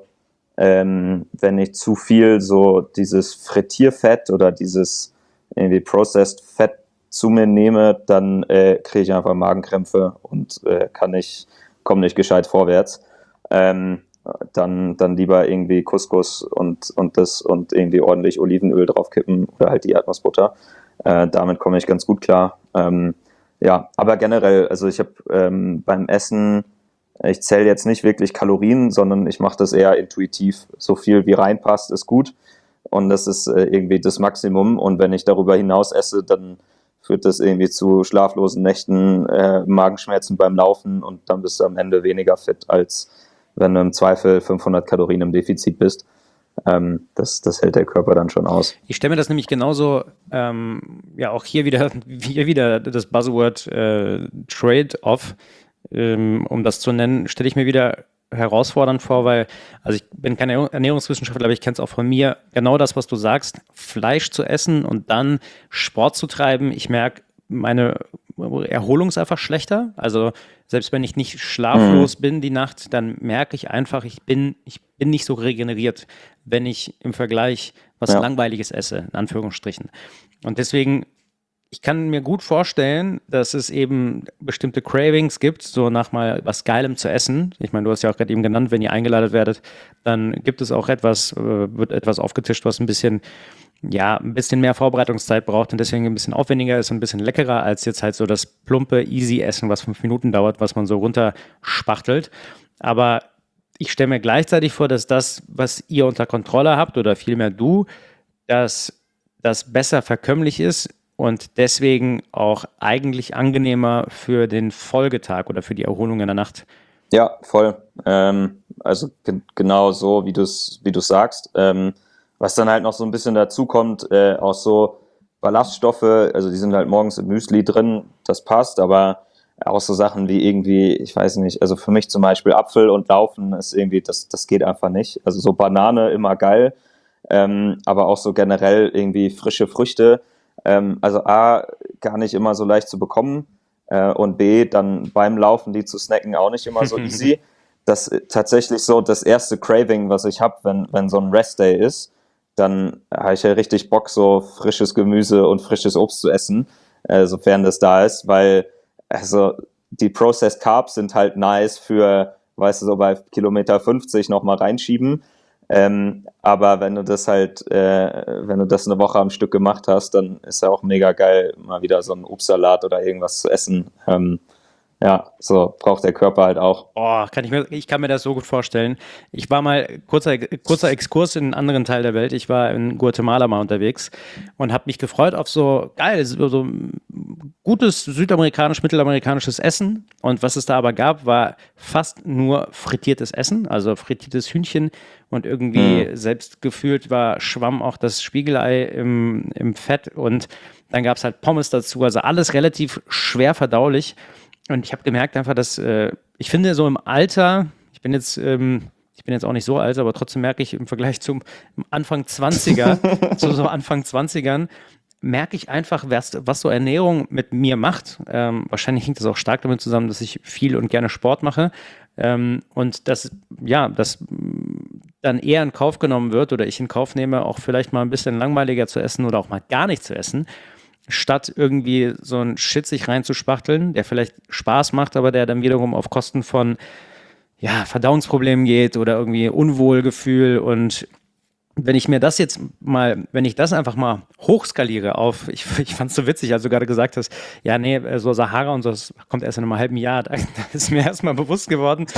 ähm, wenn ich zu viel so dieses Frittierfett oder dieses irgendwie Processed Fett zu mir nehme, dann äh, kriege ich einfach Magenkrämpfe und äh, kann nicht, komme nicht gescheit vorwärts. Ähm, dann, dann lieber irgendwie Couscous und, und das und irgendwie ordentlich Olivenöl draufkippen oder halt die Erdnussbutter. Äh, damit komme ich ganz gut klar. Ähm, ja, aber generell, also ich habe ähm, beim Essen, ich zähle jetzt nicht wirklich Kalorien, sondern ich mache das eher intuitiv. So viel wie reinpasst, ist gut. Und das ist äh, irgendwie das Maximum. Und wenn ich darüber hinaus esse, dann führt das irgendwie zu schlaflosen Nächten, äh, Magenschmerzen beim Laufen und dann bist du am Ende weniger fit, als wenn du im Zweifel fünfhundert Kalorien im Defizit bist. Ähm, das, das hält der Körper dann schon aus. Ich stelle mir das nämlich genauso, ähm, ja auch hier wieder, hier wieder das Buzzword äh, Trade-off, ähm, um das zu nennen, stelle ich mir wieder herausfordernd vor, weil, also ich bin kein Ernährungswissenschaftler, aber ich kenne es auch von mir, genau das, was du sagst, Fleisch zu essen und dann Sport zu treiben. Ich merke, meine Erholung ist einfach schlechter. Also selbst wenn ich nicht schlaflos mhm. bin die Nacht, dann merke ich einfach, ich bin, ich bin nicht so regeneriert, wenn ich im Vergleich was ja. Langweiliges esse, in Anführungsstrichen. Und deswegen, ich kann mir gut vorstellen, dass es eben bestimmte Cravings gibt, so nach mal was Geilem zu essen. Ich meine, du hast ja auch gerade eben genannt, wenn ihr eingeladen werdet, dann gibt es auch etwas, äh, wird etwas aufgetischt, was ein bisschen, ja, ein bisschen mehr Vorbereitungszeit braucht und deswegen ein bisschen aufwendiger ist und ein bisschen leckerer als jetzt halt so das plumpe, easy Essen, was fünf Minuten dauert, was man so runterspachtelt. Aber ich stelle mir gleichzeitig vor, dass das, was ihr unter Kontrolle habt oder vielmehr du, dass das besser verkömmlich ist und deswegen auch eigentlich angenehmer für den Folgetag oder für die Erholung in der Nacht. Ja, voll. Ähm, also ge- genau so, wie du es wie du sagst. Ähm, was dann halt noch so ein bisschen dazu kommt, äh, auch so Ballaststoffe, also die sind halt morgens im Müsli drin, das passt, aber auch so Sachen wie irgendwie, ich weiß nicht, also für mich zum Beispiel Apfel und Laufen ist irgendwie, das, das geht einfach nicht. Also so Banane immer geil, ähm, aber auch so generell irgendwie frische Früchte. Ähm, also A, gar nicht immer so leicht zu bekommen äh, und B, dann beim Laufen die zu snacken auch nicht immer so easy. Das ist tatsächlich so das erste Craving, was ich habe, wenn, wenn so ein Rest-Day ist, dann habe ich ja richtig Bock, so frisches Gemüse und frisches Obst zu essen, äh, sofern das da ist, weil also die Processed Carbs sind halt nice für, weißt du, so bei Kilometer fünfzig nochmal reinschieben. Ähm, aber wenn du das halt, äh, wenn du das eine Woche am Stück gemacht hast, dann ist ja auch mega geil, mal wieder so einen Obstsalat oder irgendwas zu essen. Ähm, ja, so braucht der Körper halt auch. Oh, kann ich mir, ich kann mir das so gut vorstellen. Ich war mal, kurzer, kurzer Exkurs in einen anderen Teil der Welt. Ich war in Guatemala mal unterwegs und habe mich gefreut auf so, geil, so, so gutes südamerikanisch, mittelamerikanisches Essen. Und was es da aber gab, war fast nur frittiertes Essen, also frittiertes Hühnchen und irgendwie mhm. selbst gefühlt war, schwamm auch das Spiegelei im, im Fett und dann gab es halt Pommes dazu, also alles relativ schwer verdaulich. Und ich habe gemerkt einfach, dass äh, ich finde so im Alter, ich bin jetzt, ähm, ich bin jetzt auch nicht so alt, aber trotzdem merke ich im Vergleich zum Anfang zwanziger, zu so Anfang zwanzigern, merke ich einfach, was, was so Ernährung mit mir macht. Ähm, wahrscheinlich hängt das auch stark damit zusammen, dass ich viel und gerne Sport mache ähm, und dass, ja, das dann eher in Kauf genommen wird oder ich in Kauf nehme, auch vielleicht mal ein bisschen langweiliger zu essen oder auch mal gar nicht zu essen. statt irgendwie so einen Shit sich reinzuspachteln, der vielleicht Spaß macht, aber der dann wiederum auf Kosten von ja, Verdauungsproblemen geht oder irgendwie Unwohlgefühl. Und wenn ich mir das jetzt mal, wenn ich das einfach mal hochskaliere auf, ich, ich fand es so witzig, als du gerade gesagt hast, ja, nee, so Sahara und so, das kommt erst in einem halben Jahr, da ist mir erstmal bewusst geworden,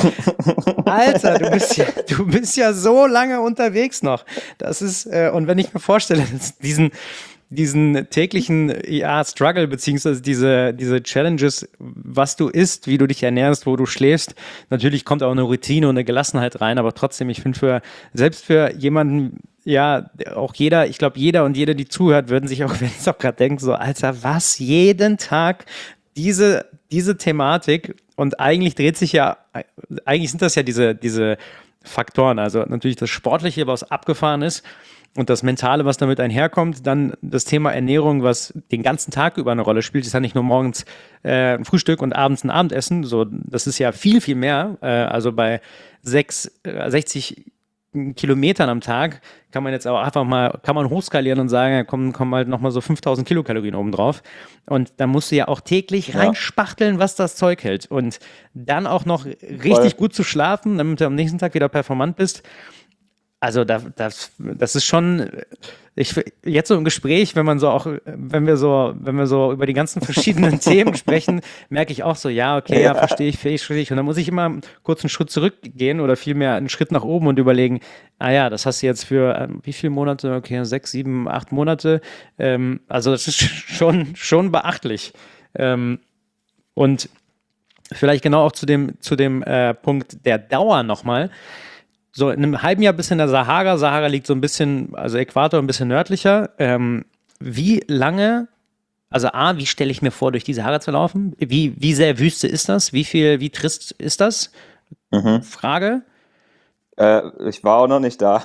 Alter, du bist ja, du bist ja so lange unterwegs noch. Das ist, äh, und wenn ich mir vorstelle, diesen, diesen täglichen ja, Struggle, beziehungsweise diese, diese Challenges, was du isst, wie du dich ernährst, wo du schläfst. Natürlich kommt auch eine Routine und eine Gelassenheit rein, aber trotzdem, ich finde für, selbst für jemanden, ja, auch jeder, ich glaube, jeder und jede, die zuhört, würden sich auch, wenn es auch gerade denken, so, Alter, was, jeden Tag diese, diese Thematik und eigentlich dreht sich ja, eigentlich sind das ja diese, diese Faktoren, also natürlich das Sportliche, was abgefahren ist, und das Mentale, was damit einherkommt, dann das Thema Ernährung, was den ganzen Tag über eine Rolle spielt, ist ja nicht nur morgens äh, ein Frühstück und abends ein Abendessen, so, das ist ja viel, viel mehr. Äh, also bei sechs, äh, sechzig Kilometern am Tag kann man jetzt auch einfach mal, kann man hochskalieren und sagen, ja, kommen, kommen halt nochmal so fünftausend Kilokalorien oben drauf. Und da musst du ja auch täglich Ja. reinspachteln, was das Zeug hält. Und dann auch noch richtig Voll. gut zu schlafen, damit du am nächsten Tag wieder performant bist. Also da, das, das ist schon, ich, jetzt so im Gespräch, wenn man so auch, wenn wir so, wenn wir so über die ganzen verschiedenen Themen sprechen, merke ich auch so, ja, okay, ja, verstehe ich, verstehe ich. Und dann muss ich immer kurz einen Schritt zurückgehen oder vielmehr einen Schritt nach oben und überlegen, ah ja, das hast du jetzt für ähm, wie viele Monate? Okay, sechs, sieben, acht Monate. Ähm, also das ist schon, schon beachtlich. Ähm, und vielleicht genau auch zu dem, zu dem äh, Punkt der Dauer nochmal. So in einem halben Jahr bis in der Sahara. Sahara liegt so ein bisschen, also Äquator ein bisschen nördlicher. Ähm, wie lange, also A, wie stelle ich mir vor, durch die Sahara zu laufen? Wie, wie sehr Wüste ist das? Wie viel, wie trist ist das? Mhm. Frage. Äh, ich war auch noch nicht da.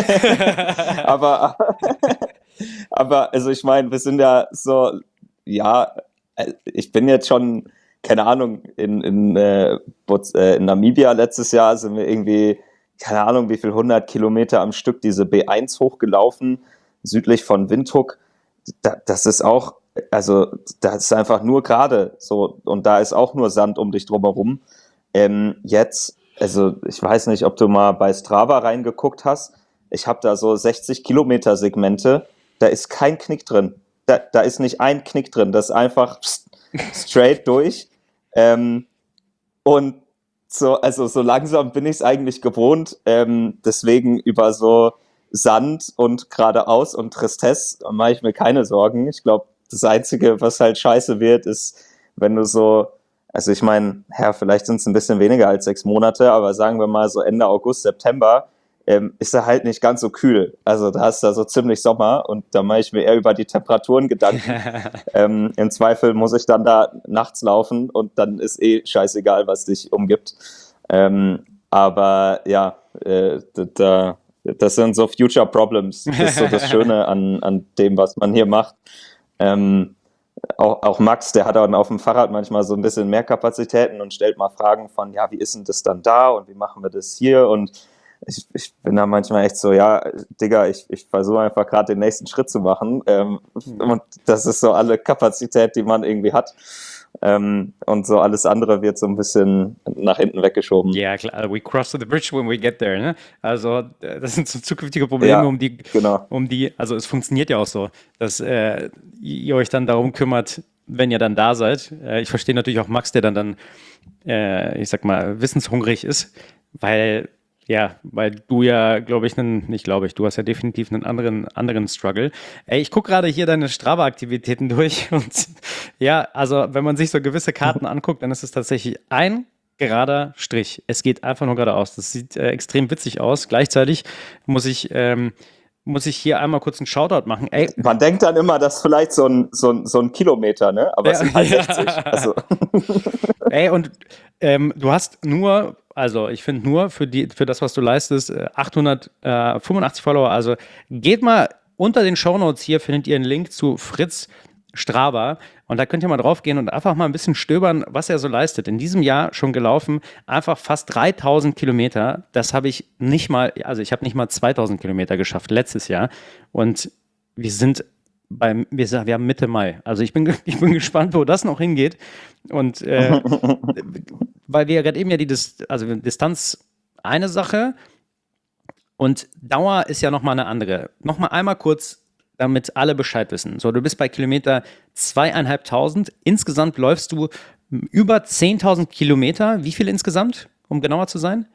aber, aber, also ich meine, wir sind ja so, ja, äh, ich bin jetzt schon, keine Ahnung, in, in, äh, Bots- äh, in Namibia letztes Jahr sind wir irgendwie, keine Ahnung, wie viel hundert Kilometer am Stück diese B eins hochgelaufen, südlich von Windhoek. Da, das ist auch, also da ist einfach nur gerade so und da ist auch nur Sand um dich drumherum. Ähm, jetzt, also ich weiß nicht, ob du mal bei Strava reingeguckt hast. Ich habe da so sechzig Kilometer Segmente, da ist kein Knick drin. Da, da ist nicht ein Knick drin, das ist einfach straight durch. Ähm, und so, also so langsam bin ich es eigentlich gewohnt, ähm, deswegen über so Sand und geradeaus und Tristesse mache ich mir keine Sorgen. Ich glaube, das Einzige, was halt scheiße wird, ist, wenn du so, also ich meine, ja, vielleicht sind es ein bisschen weniger als sechs Monate, aber sagen wir mal so Ende August, September, ähm, ist er halt nicht ganz so kühl. Also da ist da so ziemlich Sommer und da mache ich mir eher über die Temperaturen Gedanken. ähm, Im Zweifel muss ich dann da nachts laufen und dann ist eh scheißegal, was dich umgibt. Ähm, aber ja, äh, da, das sind so Future Problems. Das ist so das Schöne an, an dem, was man hier macht. Ähm, auch, auch Max, der hat dann auf dem Fahrrad manchmal so ein bisschen mehr Kapazitäten und stellt mal Fragen von, ja, wie ist denn das dann da und wie machen wir das hier? Und ich, ich bin da manchmal echt so, ja, Digga, ich, ich versuche einfach gerade den nächsten Schritt zu machen. Ähm, und das ist so alle Kapazität, die man irgendwie hat. Ähm, und so alles andere wird so ein bisschen nach hinten weggeschoben. Ja, klar, we cross the bridge when we get there, ne? Also, äh, das sind so zukünftige Probleme, Ja, um die, genau. um die, also es funktioniert ja auch so, dass äh, ihr euch dann darum kümmert, wenn ihr dann da seid. Äh, ich verstehe natürlich auch Max, der dann dann, äh, ich sag mal, wissenshungrig ist, weil, ja, weil du ja, glaube ich, einen, nicht glaube ich, du hast ja definitiv einen anderen, anderen Struggle. Ey, ich gucke gerade hier deine Strava-Aktivitäten durch und ja, also wenn man sich so gewisse Karten anguckt, dann ist es tatsächlich ein gerader Strich. Es geht einfach nur geradeaus. Das sieht äh, extrem witzig aus. Gleichzeitig muss ich, ähm, muss ich hier einmal kurz einen Shoutout machen. Ey, Man denkt dann immer, das ist vielleicht so ein, so ein, so ein Kilometer, ne? Aber es Ja, sind halt ja. sechzig. Also, ey, und ähm, du hast nur, also ich finde nur für, die, für das, was du leistest, äh, achthundertfünfundachtzig Follower. Also geht mal unter den Shownotes hier, findet ihr einen Link zu Fritz Strava und da könnt ihr mal drauf gehen und einfach mal ein bisschen stöbern, was er so leistet. In diesem Jahr schon gelaufen, einfach fast dreitausend Kilometer. Das habe ich nicht mal, also ich habe nicht mal zweitausend Kilometer geschafft letztes Jahr und wir sind beim, wir, sagen, wir haben Mitte Mai. Also ich bin, ich bin gespannt, wo das noch hingeht. Und äh, weil wir ja gerade eben ja die Dis also Distanz eine Sache und Dauer ist ja nochmal eine andere. Nochmal einmal kurz, damit alle Bescheid wissen. So, du bist bei Kilometer zweieinhalbtausend. Insgesamt läufst du über zehntausend Kilometer. Wie viel insgesamt, um genauer zu sein?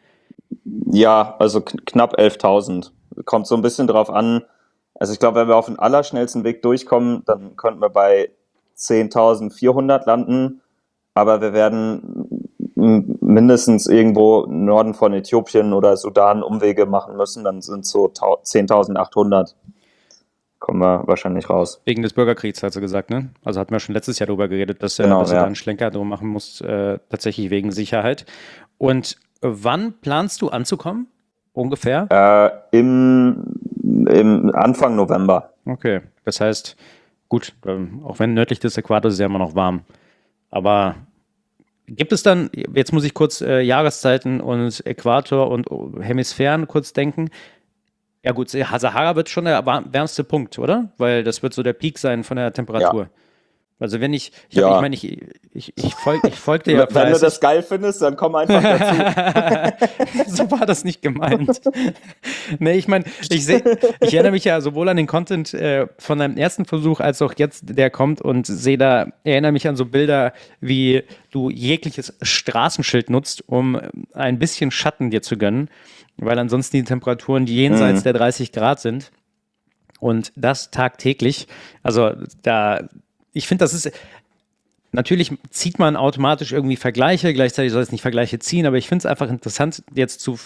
Ja, also kn knapp elftausend. Kommt so ein bisschen drauf an. Also ich glaube, wenn wir auf den allerschnellsten Weg durchkommen, dann könnten wir bei zehntausendvierhundert landen. Aber wir werden mindestens irgendwo im Norden von Äthiopien oder Sudan Umwege machen müssen. Dann sind es so zehntausendachthundert. Kommen wir wahrscheinlich raus. Wegen des Bürgerkriegs, hast du gesagt, ne? Also hatten wir schon letztes Jahr darüber geredet, dass, genau, äh, dass ja. du da einen Schlenker drum machen musst, äh, tatsächlich wegen Sicherheit. Und wann planst du anzukommen? Ungefähr? Äh, im, im Anfang November. Okay, das heißt, gut, ähm, auch wenn nördlich des Äquators ist es ja immer noch warm. Aber gibt es dann, jetzt muss ich kurz äh, Jahreszeiten und Äquator und Hemisphären kurz denken. Ja gut, Sahara wird schon der wärmste Punkt, oder? Weil das wird so der Peak sein von der Temperatur. Ja. Also wenn ich, ich, ja. ich meine, ich, ich, ich, folg, ich folgte ja Wenn du das geil findest, dann komm einfach dazu. So war das nicht gemeint. Nee, ich meine, ich sehe, ich erinnere mich ja sowohl an den Content äh, von deinem ersten Versuch, als auch jetzt, der kommt und sehe da, erinnere mich an so Bilder, wie du jegliches Straßenschild nutzt, um ein bisschen Schatten dir zu gönnen, weil ansonsten die Temperaturen jenseits mhm. der dreißig Grad sind. Und das tagtäglich. Also da, ich finde, das ist, natürlich zieht man automatisch irgendwie Vergleiche, gleichzeitig soll es nicht Vergleiche ziehen, aber ich finde es einfach interessant, jetzt zu,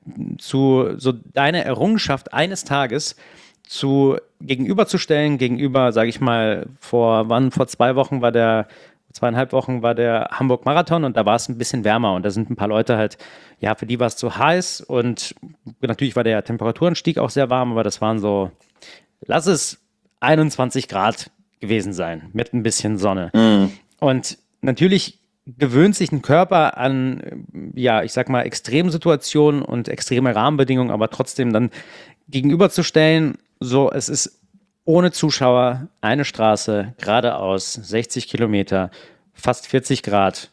zu so deine Errungenschaft eines Tages zu gegenüberzustellen, gegenüber, sage ich mal, vor wann, vor zwei Wochen war der, zweieinhalb Wochen war der Hamburg-Marathon und da war es ein bisschen wärmer und da sind ein paar Leute halt, ja, für die war es zu heiß und natürlich war der Temperaturenstieg auch sehr warm, aber das waren so, lass es einundzwanzig Grad gewesen sein, mit ein bisschen Sonne. Mhm. Und natürlich gewöhnt sich ein Körper an, ja, ich sag mal, Extremsituationen und extreme Rahmenbedingungen, aber trotzdem dann gegenüberzustellen, so, es ist ohne Zuschauer eine Straße, geradeaus, sechzig Kilometer, fast vierzig Grad,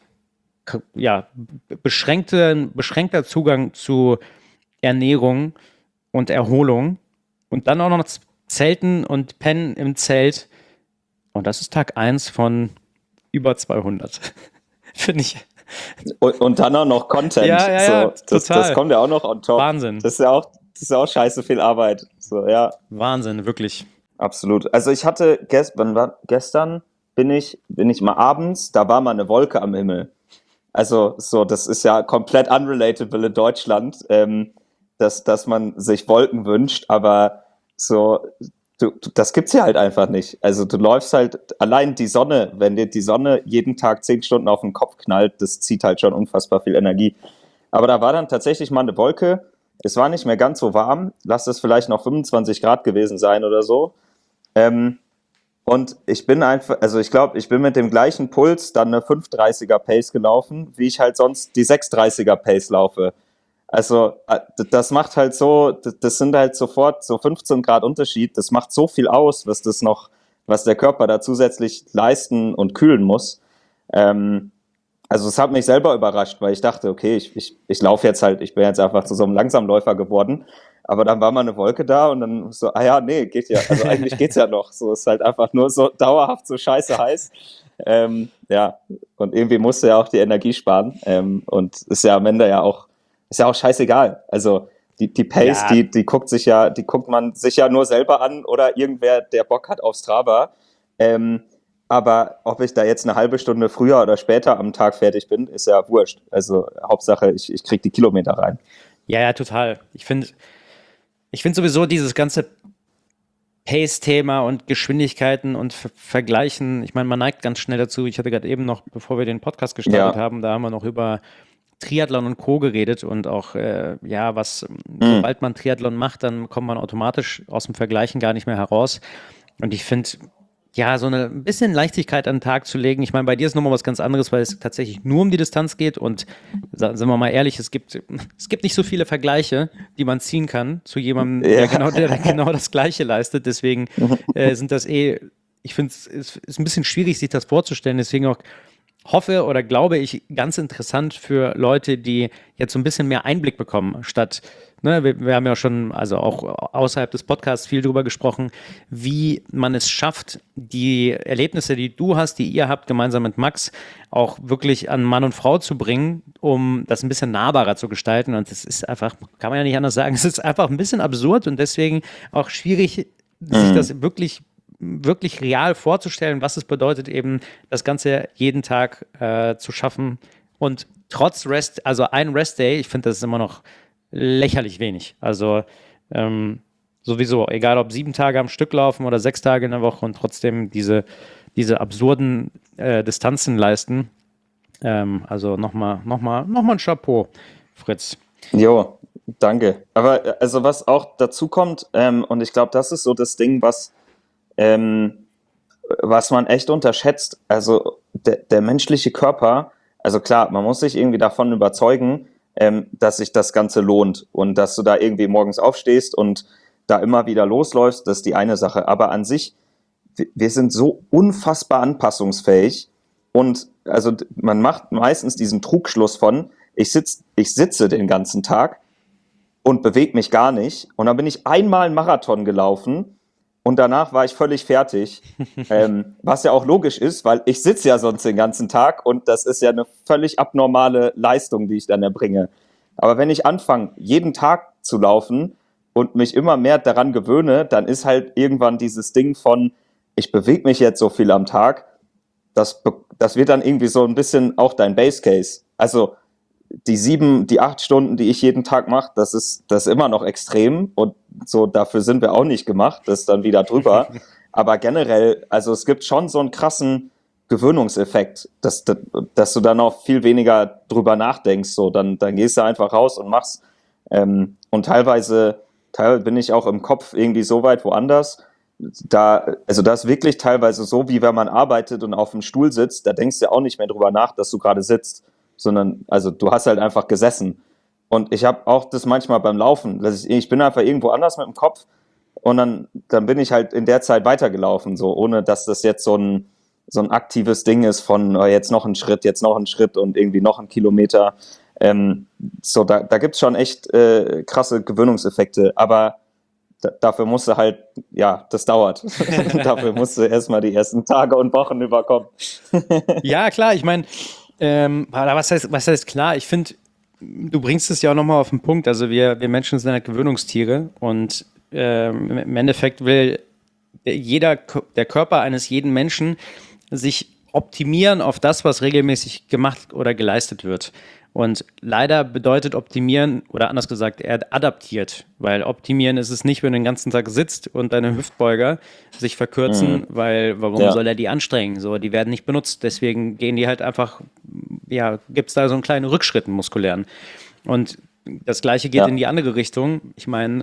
ja, beschränkte, beschränkter Zugang zu Ernährung und Erholung und dann auch noch Zelten und Pennen im Zelt. Und das ist Tag eins von über zweihundert. Finde ich. Und, und dann auch noch Content. Ja, ja, ja, so, das, total. Das kommt ja auch noch on top. Wahnsinn. Das ist ja auch, das ist ja auch scheiße viel Arbeit. So, ja. Wahnsinn, wirklich. Absolut. Also ich hatte gestern, war, gestern bin ich, bin ich mal abends, da war mal eine Wolke am Himmel. Also so, das ist ja komplett unrelatable in Deutschland, ähm, dass, dass man sich Wolken wünscht, aber so, du, du, das gibt's hier halt einfach nicht. Also du läufst halt, allein die Sonne, wenn dir die Sonne jeden Tag zehn Stunden auf den Kopf knallt, das zieht halt schon unfassbar viel Energie. Aber da war dann tatsächlich mal eine Wolke, es war nicht mehr ganz so warm, lass es vielleicht noch fünfundzwanzig Grad gewesen sein oder so. Ähm, und ich bin einfach, also ich glaube, ich bin mit dem gleichen Puls dann eine fünf dreißiger Pace gelaufen, wie ich halt sonst die sechs dreißiger Pace laufe. Also das macht halt so, das sind halt sofort so fünfzehn Grad Unterschied, das macht so viel aus, was das noch, was der Körper da zusätzlich leisten und kühlen muss. Ähm, also es hat mich selber überrascht, weil ich dachte, okay, ich, ich, ich laufe jetzt halt, ich bin jetzt einfach zu so einem Langsamläufer geworden. Aber dann war mal eine Wolke da und dann so, ah ja, nee, geht ja. Also eigentlich geht's ja noch. So ist halt einfach nur so dauerhaft so scheiße heiß. Ähm, ja, und irgendwie musste ja auch die Energie sparen. Ähm, und ist ja am Ende ja auch, ist ja auch scheißegal. Also die, die Pace, ja. die, die guckt sich ja, die guckt man sich ja nur selber an oder irgendwer, der Bock hat auf Strava. Ähm, aber ob ich da jetzt eine halbe Stunde früher oder später am Tag fertig bin, ist ja wurscht. Also Hauptsache, ich, ich krieg die Kilometer rein. Ja, ja, total. Ich finde, Ich finde sowieso dieses ganze Pace-Thema und Geschwindigkeiten und Ver- Vergleichen, ich meine, man neigt ganz schnell dazu, ich hatte gerade eben noch, bevor wir den Podcast gestartet Ja. haben, da haben wir noch über Triathlon und Co. geredet und auch, äh, ja, was, Mhm. sobald man Triathlon macht, dann kommt man automatisch aus dem Vergleichen gar nicht mehr heraus. Und ich finde, ja, so eine ein bisschen Leichtigkeit an den Tag zu legen. Ich meine, bei dir ist nochmal was ganz anderes, weil es tatsächlich nur um die Distanz geht und sa- sind wir mal ehrlich, es gibt, es gibt nicht so viele Vergleiche, die man ziehen kann zu jemandem, Ja. der genau, der genau das Gleiche leistet. Deswegen äh, sind das eh, ich finde es ist, ist ein bisschen schwierig, sich das vorzustellen. Deswegen auch hoffe oder glaube ich, ganz interessant für Leute, die jetzt so ein bisschen mehr Einblick bekommen, statt, ne, wir, wir haben ja schon, also auch außerhalb des Podcasts viel drüber gesprochen, wie man es schafft, die Erlebnisse, die du hast, die ihr habt, gemeinsam mit Max, auch wirklich an Mann und Frau zu bringen, um das ein bisschen nahbarer zu gestalten. Und das ist einfach, kann man ja nicht anders sagen, es ist einfach ein bisschen absurd und deswegen auch schwierig, sich das wirklich wirklich real vorzustellen, was es bedeutet, eben das Ganze jeden Tag äh, zu schaffen. Und trotz Rest, also ein Rest-Day, ich finde, das ist immer noch lächerlich wenig. Also ähm, sowieso, egal ob sieben Tage am Stück laufen oder sechs Tage in der Woche und trotzdem diese, diese absurden äh, Distanzen leisten. Ähm, also nochmal noch mal, noch mal ein Chapeau, Fritz. Jo, danke. Aber äh, also was auch dazu kommt, ähm, und ich glaube, das ist so das Ding, was ähm, was man echt unterschätzt, also der, der menschliche Körper, also klar, man muss sich irgendwie davon überzeugen, ähm, dass sich das Ganze lohnt und dass du da irgendwie morgens aufstehst und da immer wieder losläufst, das ist die eine Sache. Aber an sich, wir, wir sind so unfassbar anpassungsfähig und also d- man macht meistens diesen Trugschluss von, ich, sitz, ich sitze den ganzen Tag und bewege mich gar nicht. Und dann bin ich einmal einen Marathon gelaufen und danach war ich völlig fertig. ähm, was ja auch logisch ist, weil ich sitze ja sonst den ganzen Tag und das ist ja eine völlig abnormale Leistung, die ich dann erbringe. Aber wenn ich anfange, jeden Tag zu laufen und mich immer mehr daran gewöhne, dann ist halt irgendwann dieses Ding von, ich bewege mich jetzt so viel am Tag, das, be- das wird dann irgendwie so ein bisschen auch dein Base Case. Also die sieben, die acht Stunden, die ich jeden Tag mache, das ist, das ist immer noch extrem und so, dafür sind wir auch nicht gemacht, das ist dann wieder drüber. Aber generell, also es gibt schon so einen krassen Gewöhnungseffekt, dass, dass du dann auch viel weniger drüber nachdenkst, so, dann, dann gehst du einfach raus und machst. Ähm, und teilweise, teilweise bin ich auch im Kopf irgendwie so weit woanders, da, also das ist wirklich teilweise so, wie wenn man arbeitet und auf dem Stuhl sitzt, da denkst du auch nicht mehr drüber nach, dass du gerade sitzt, sondern, also du hast halt einfach gesessen. Und ich habe auch das manchmal beim Laufen, dass ich, ich bin einfach irgendwo anders mit dem Kopf und dann, dann bin ich halt in der Zeit weitergelaufen, so, ohne dass das jetzt so ein, so ein aktives Ding ist von oh, jetzt noch ein Schritt, jetzt noch ein Schritt und irgendwie noch ein Kilometer. Ähm, so, da, da gibt's schon echt äh, krasse Gewöhnungseffekte, aber da, dafür musst du halt, ja, das dauert. Dafür musst du erstmal die ersten Tage und Wochen überkommen. Ja, klar, ich meine, ähm, aber was heißt, was heißt klar? Ich finde, du bringst es ja auch nochmal auf den Punkt. Also wir, wir Menschen sind halt Gewöhnungstiere und ähm, im Endeffekt will jeder, der Körper eines jeden Menschen sich optimieren auf das, was regelmäßig gemacht oder geleistet wird. Und leider bedeutet optimieren, oder anders gesagt, er adaptiert, weil optimieren ist es nicht, wenn du den ganzen Tag sitzt und deine Hüftbeuger sich verkürzen, Mhm. weil warum Ja. soll er die anstrengen? So, die werden nicht benutzt, deswegen gehen die halt einfach, ja, gibt es da so einen kleinen Rückschritt, einen muskulären. Und das Gleiche geht Ja. in die andere Richtung. Ich meine,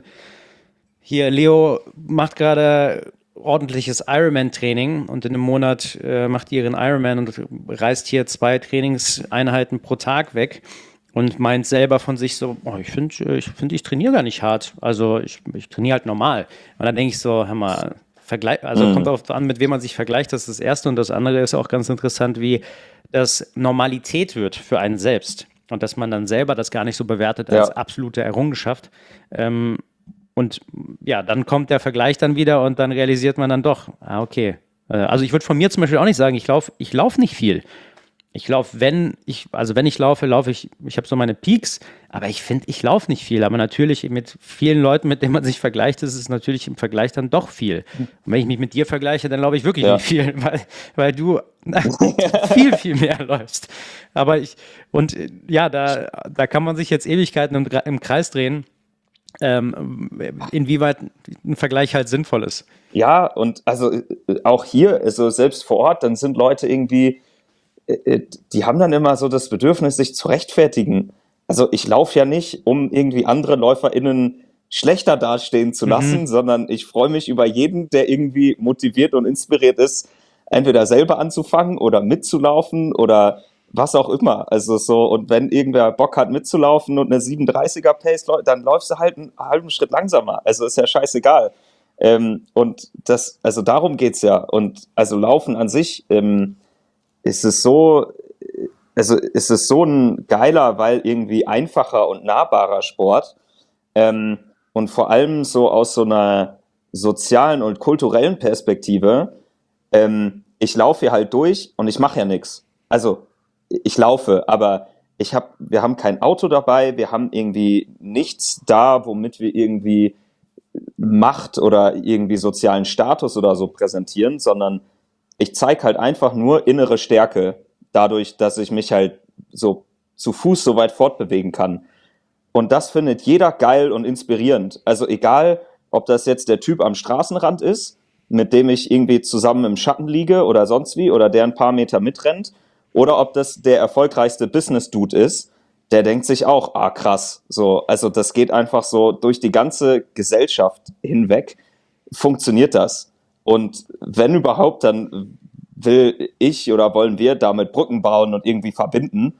hier, Leo macht gerade ordentliches Ironman-Training und in einem Monat äh, macht ihr ihren Ironman und reist hier zwei Trainingseinheiten pro Tag weg und meint selber von sich so, oh, ich finde, ich, find, ich trainiere gar nicht hart. Also ich, ich trainiere halt normal. Und dann denke ich so, hör mal, Vergleich, also Mhm. kommt darauf an, mit wem man sich vergleicht, das ist das Erste. Und das andere ist auch ganz interessant, wie das Normalität wird für einen selbst. Und dass man dann selber das gar nicht so bewertet als Ja. absolute Errungenschaft. Ähm, und ja, dann kommt der Vergleich dann wieder und dann realisiert man dann doch, ah, okay. Äh, Also ich würde von mir zum Beispiel auch nicht sagen, ich laufe ich lauf nicht viel. Ich laufe, wenn ich, also wenn ich laufe, laufe ich, ich habe so meine Peaks, aber ich finde, ich laufe nicht viel. Aber natürlich mit vielen Leuten, mit denen man sich vergleicht, ist es natürlich im Vergleich dann doch viel. Und wenn ich mich mit dir vergleiche, dann laufe ich wirklich Ja. nicht viel, weil, weil du viel, viel mehr läufst. Aber ich, und äh, ja, da, da kann man sich jetzt Ewigkeiten im, im Kreis drehen, ähm, inwieweit ein Vergleich halt sinnvoll ist. Ja, und also äh, auch hier, also selbst vor Ort, dann sind Leute irgendwie, äh, äh, die haben dann immer so das Bedürfnis, sich zu rechtfertigen. Also ich laufe ja nicht, um irgendwie andere LäuferInnen schlechter dastehen zu lassen, mhm. sondern ich freue mich über jeden, der irgendwie motiviert und inspiriert ist, entweder selber anzufangen oder mitzulaufen oder was auch immer. Also so, und wenn irgendwer Bock hat mitzulaufen und eine siebenunddreißiger Pace läuft, dann läufst du halt einen halben Schritt langsamer. Also ist ja scheißegal. Ähm, und das, also darum geht's ja. Und also Laufen an sich ähm, ist es so, also ist es so ein geiler, weil irgendwie einfacher und nahbarer Sport. Ähm, und vor allem so aus so einer sozialen und kulturellen Perspektive, ähm, ich laufe hier halt durch und ich mache ja nichts. Also ich laufe, aber ich hab, wir haben kein Auto dabei, wir haben irgendwie nichts da, womit wir irgendwie Macht oder irgendwie sozialen Status oder so präsentieren, sondern ich zeige halt einfach nur innere Stärke, dadurch, dass ich mich halt so zu Fuß so weit fortbewegen kann. Und das findet jeder geil und inspirierend. Also egal, ob das jetzt der Typ am Straßenrand ist, mit dem ich irgendwie zusammen im Schatten liege oder sonst wie, oder der ein paar Meter mitrennt, oder ob das der erfolgreichste Business-Dude ist, der denkt sich auch, ah krass, so, also das geht einfach so durch die ganze Gesellschaft hinweg, funktioniert das. Und wenn überhaupt, dann will ich oder wollen wir damit Brücken bauen und irgendwie verbinden,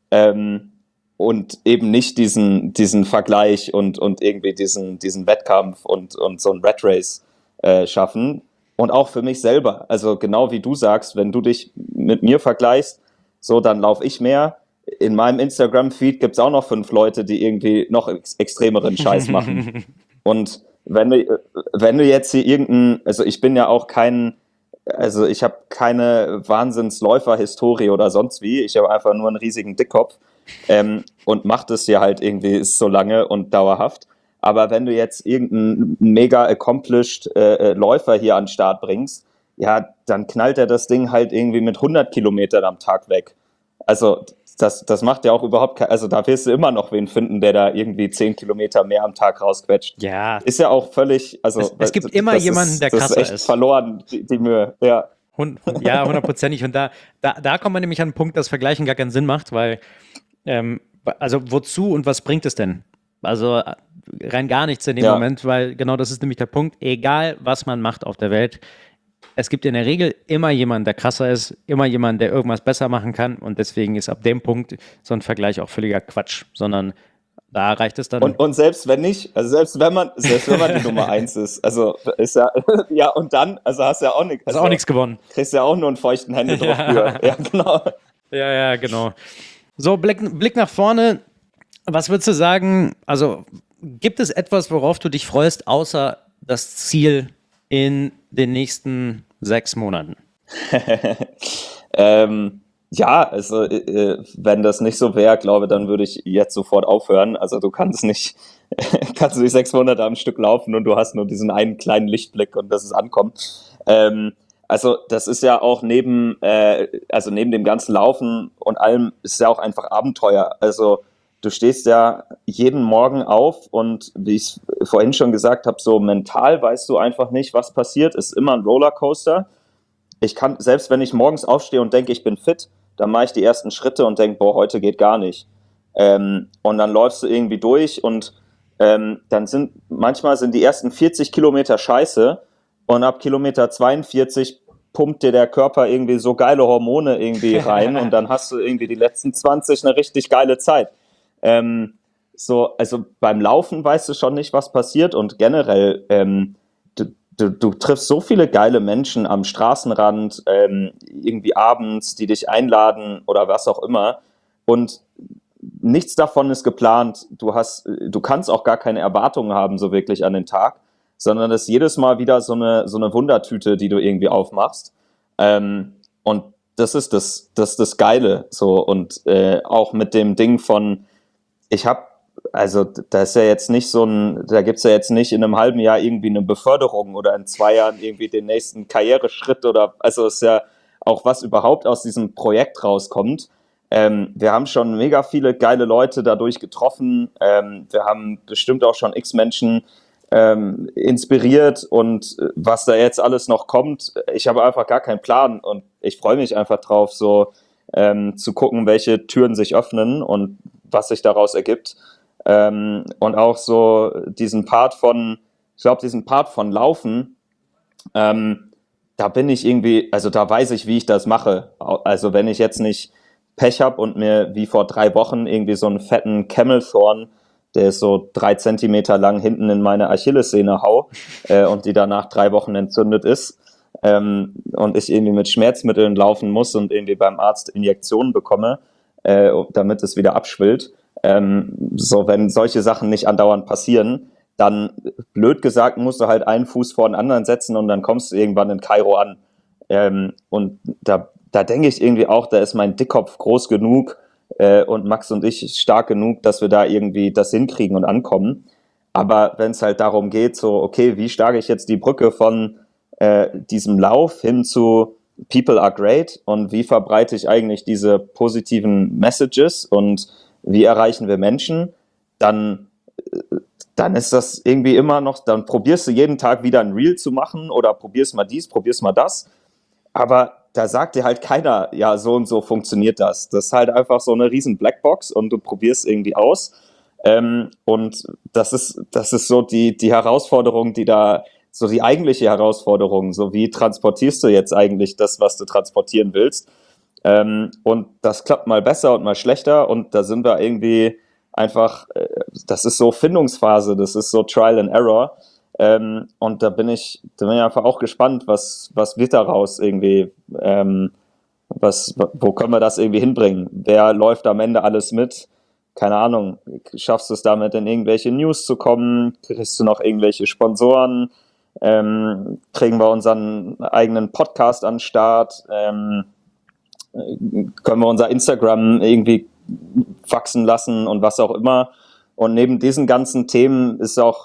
ähm, und eben nicht diesen, diesen Vergleich und, und irgendwie diesen, diesen Wettkampf und, und so ein Rat Race äh, schaffen. Und auch für mich selber, also genau wie du sagst, wenn du dich mit mir vergleichst, so, dann laufe ich mehr. In meinem Instagram-Feed gibt es auch noch fünf Leute, die irgendwie noch ex- extremeren Scheiß machen. Und wenn du, wenn du jetzt hier irgendein, also ich bin ja auch kein, also ich habe keine Wahnsinnsläufer-Historie oder sonst wie, ich habe einfach nur einen riesigen Dickkopf ähm, und mache das hier halt irgendwie so lange und dauerhaft. Aber wenn du jetzt irgendeinen mega accomplished äh, Läufer hier an den Start bringst, ja, dann knallt er das Ding halt irgendwie mit hundert Kilometern am Tag weg. Also das, das macht ja auch überhaupt kein, also da wirst du immer noch wen finden, der da irgendwie zehn Kilometer mehr am Tag rausquetscht. Ja. Ist ja auch völlig, also es, es gibt immer jemanden, ist, der krasser ist. Das ist echt ist. verloren, die, die Mühe, ja. Ja, hundertprozentig. Und da, da, da kommt man nämlich an einen Punkt, dass Vergleichen gar keinen Sinn macht, weil, ähm, also wozu und was bringt es denn? Also rein gar nichts in dem ja. Moment, weil genau das ist nämlich der Punkt, egal was man macht auf der Welt, es gibt in der Regel immer jemanden, der krasser ist, immer jemanden, der irgendwas besser machen kann und deswegen ist ab dem Punkt so ein Vergleich auch völliger Quatsch, sondern da reicht es dann. Und, und selbst wenn nicht, also selbst wenn man, selbst wenn man die Nummer eins ist, also ist ja, ja und dann, also hast du ja auch nichts. Also, hast auch nichts gewonnen. Kriegst ja auch nur einen feuchten Händedruck für. Ja, genau. Ja, ja, genau. So, Blick, Blick nach vorne. Was würdest du sagen, also gibt es etwas, worauf du dich freust, außer das Ziel in den nächsten sechs Monaten? ähm, ja, also äh, wenn das nicht so wäre, glaube ich, dann würde ich jetzt sofort aufhören. Also du kannst nicht, kannst du nicht sechs Monate am Stück laufen und du hast nur diesen einen kleinen Lichtblick und das ist Ankommen. Ähm, also das ist ja auch neben, äh, also neben dem ganzen Laufen und allem ist ja auch einfach Abenteuer. Also du stehst ja jeden Morgen auf und wie ich es vorhin schon gesagt habe, so mental weißt du einfach nicht, was passiert. Ist immer ein Rollercoaster. Ich kann, selbst wenn ich morgens aufstehe und denke, ich bin fit, dann mache ich die ersten Schritte und denke, boah, heute geht gar nicht. Ähm, und dann läufst du irgendwie durch und ähm, dann sind, manchmal sind die ersten vierzig Kilometer scheiße und ab Kilometer zweiundvierzig pumpt dir der Körper irgendwie so geile Hormone irgendwie rein und dann hast du irgendwie die letzten zwanzig eine richtig geile Zeit. Ähm, so, also beim Laufen weißt du schon nicht, was passiert und generell, ähm, du, du, du triffst so viele geile Menschen am Straßenrand, ähm, irgendwie abends, die dich einladen oder was auch immer und nichts davon ist geplant. Du hast, du kannst auch gar keine Erwartungen haben so wirklich an den Tag, sondern es ist jedes Mal wieder so eine, so eine Wundertüte, die du irgendwie aufmachst. Ähm, und das ist das, das, das Geile, so und äh, auch mit dem Ding von ich habe, also da ist ja jetzt nicht so ein, da gibt's ja jetzt nicht in einem halben Jahr irgendwie eine Beförderung oder in zwei Jahren irgendwie den nächsten Karriereschritt oder, also ist ja auch was überhaupt aus diesem Projekt rauskommt. Ähm, wir haben schon mega viele geile Leute dadurch getroffen. Ähm, wir haben bestimmt auch schon x Menschen ähm, inspiriert und was da jetzt alles noch kommt, ich habe einfach gar keinen Plan und ich freue mich einfach drauf, so ähm, zu gucken, welche Türen sich öffnen und was sich daraus ergibt. Ähm, und auch so diesen Part von, ich glaube, diesen Part von Laufen, ähm, da bin ich irgendwie, also da weiß ich, wie ich das mache. Also wenn ich jetzt nicht Pech habe und mir wie vor drei Wochen irgendwie so einen fetten Camel Thorn, der ist so drei Zentimeter lang, hinten in meine Achillessehne hau äh, und die danach drei Wochen entzündet ist, ähm, und ich irgendwie mit Schmerzmitteln laufen muss und irgendwie beim Arzt Injektionen bekomme, äh, damit es wieder abschwillt. Ähm, so, wenn solche Sachen nicht andauernd passieren, dann, blöd gesagt, musst du halt einen Fuß vor den anderen setzen und dann kommst du irgendwann in Kairo an. Ähm, und da, da denke ich irgendwie auch, da ist mein Dickkopf groß genug äh, und Max und ich stark genug, dass wir da irgendwie das hinkriegen und ankommen. Aber wenn es halt darum geht, so, okay, wie schlage ich jetzt die Brücke von äh, diesem Lauf hin zu People are great und wie verbreite ich eigentlich diese positiven Messages und wie erreichen wir Menschen, dann, dann ist das irgendwie immer noch, dann probierst du jeden Tag wieder ein Reel zu machen oder probierst mal dies, probierst mal das, aber da sagt dir halt keiner, ja, so und so funktioniert das. Das ist halt einfach so eine riesen Blackbox und du probierst irgendwie aus. Ähm, und das ist, das ist so die, die Herausforderung, die da, so die eigentliche Herausforderung, so wie transportierst du jetzt eigentlich das, was du transportieren willst? Ähm, und das klappt mal besser und mal schlechter und da sind wir irgendwie einfach, äh, das ist so Findungsphase, das ist so Trial and Error. Ähm, und da bin ich, da bin ich einfach auch gespannt, was, was wird daraus irgendwie, ähm, was, wo können wir das irgendwie hinbringen? Wer läuft am Ende alles mit? Keine Ahnung, schaffst du es damit in irgendwelche News zu kommen? Kriegst du noch irgendwelche Sponsoren? Ähm, kriegen wir unseren eigenen Podcast an den Start? Ähm, können wir unser Instagram irgendwie wachsen lassen und was auch immer? Und neben diesen ganzen Themen ist auch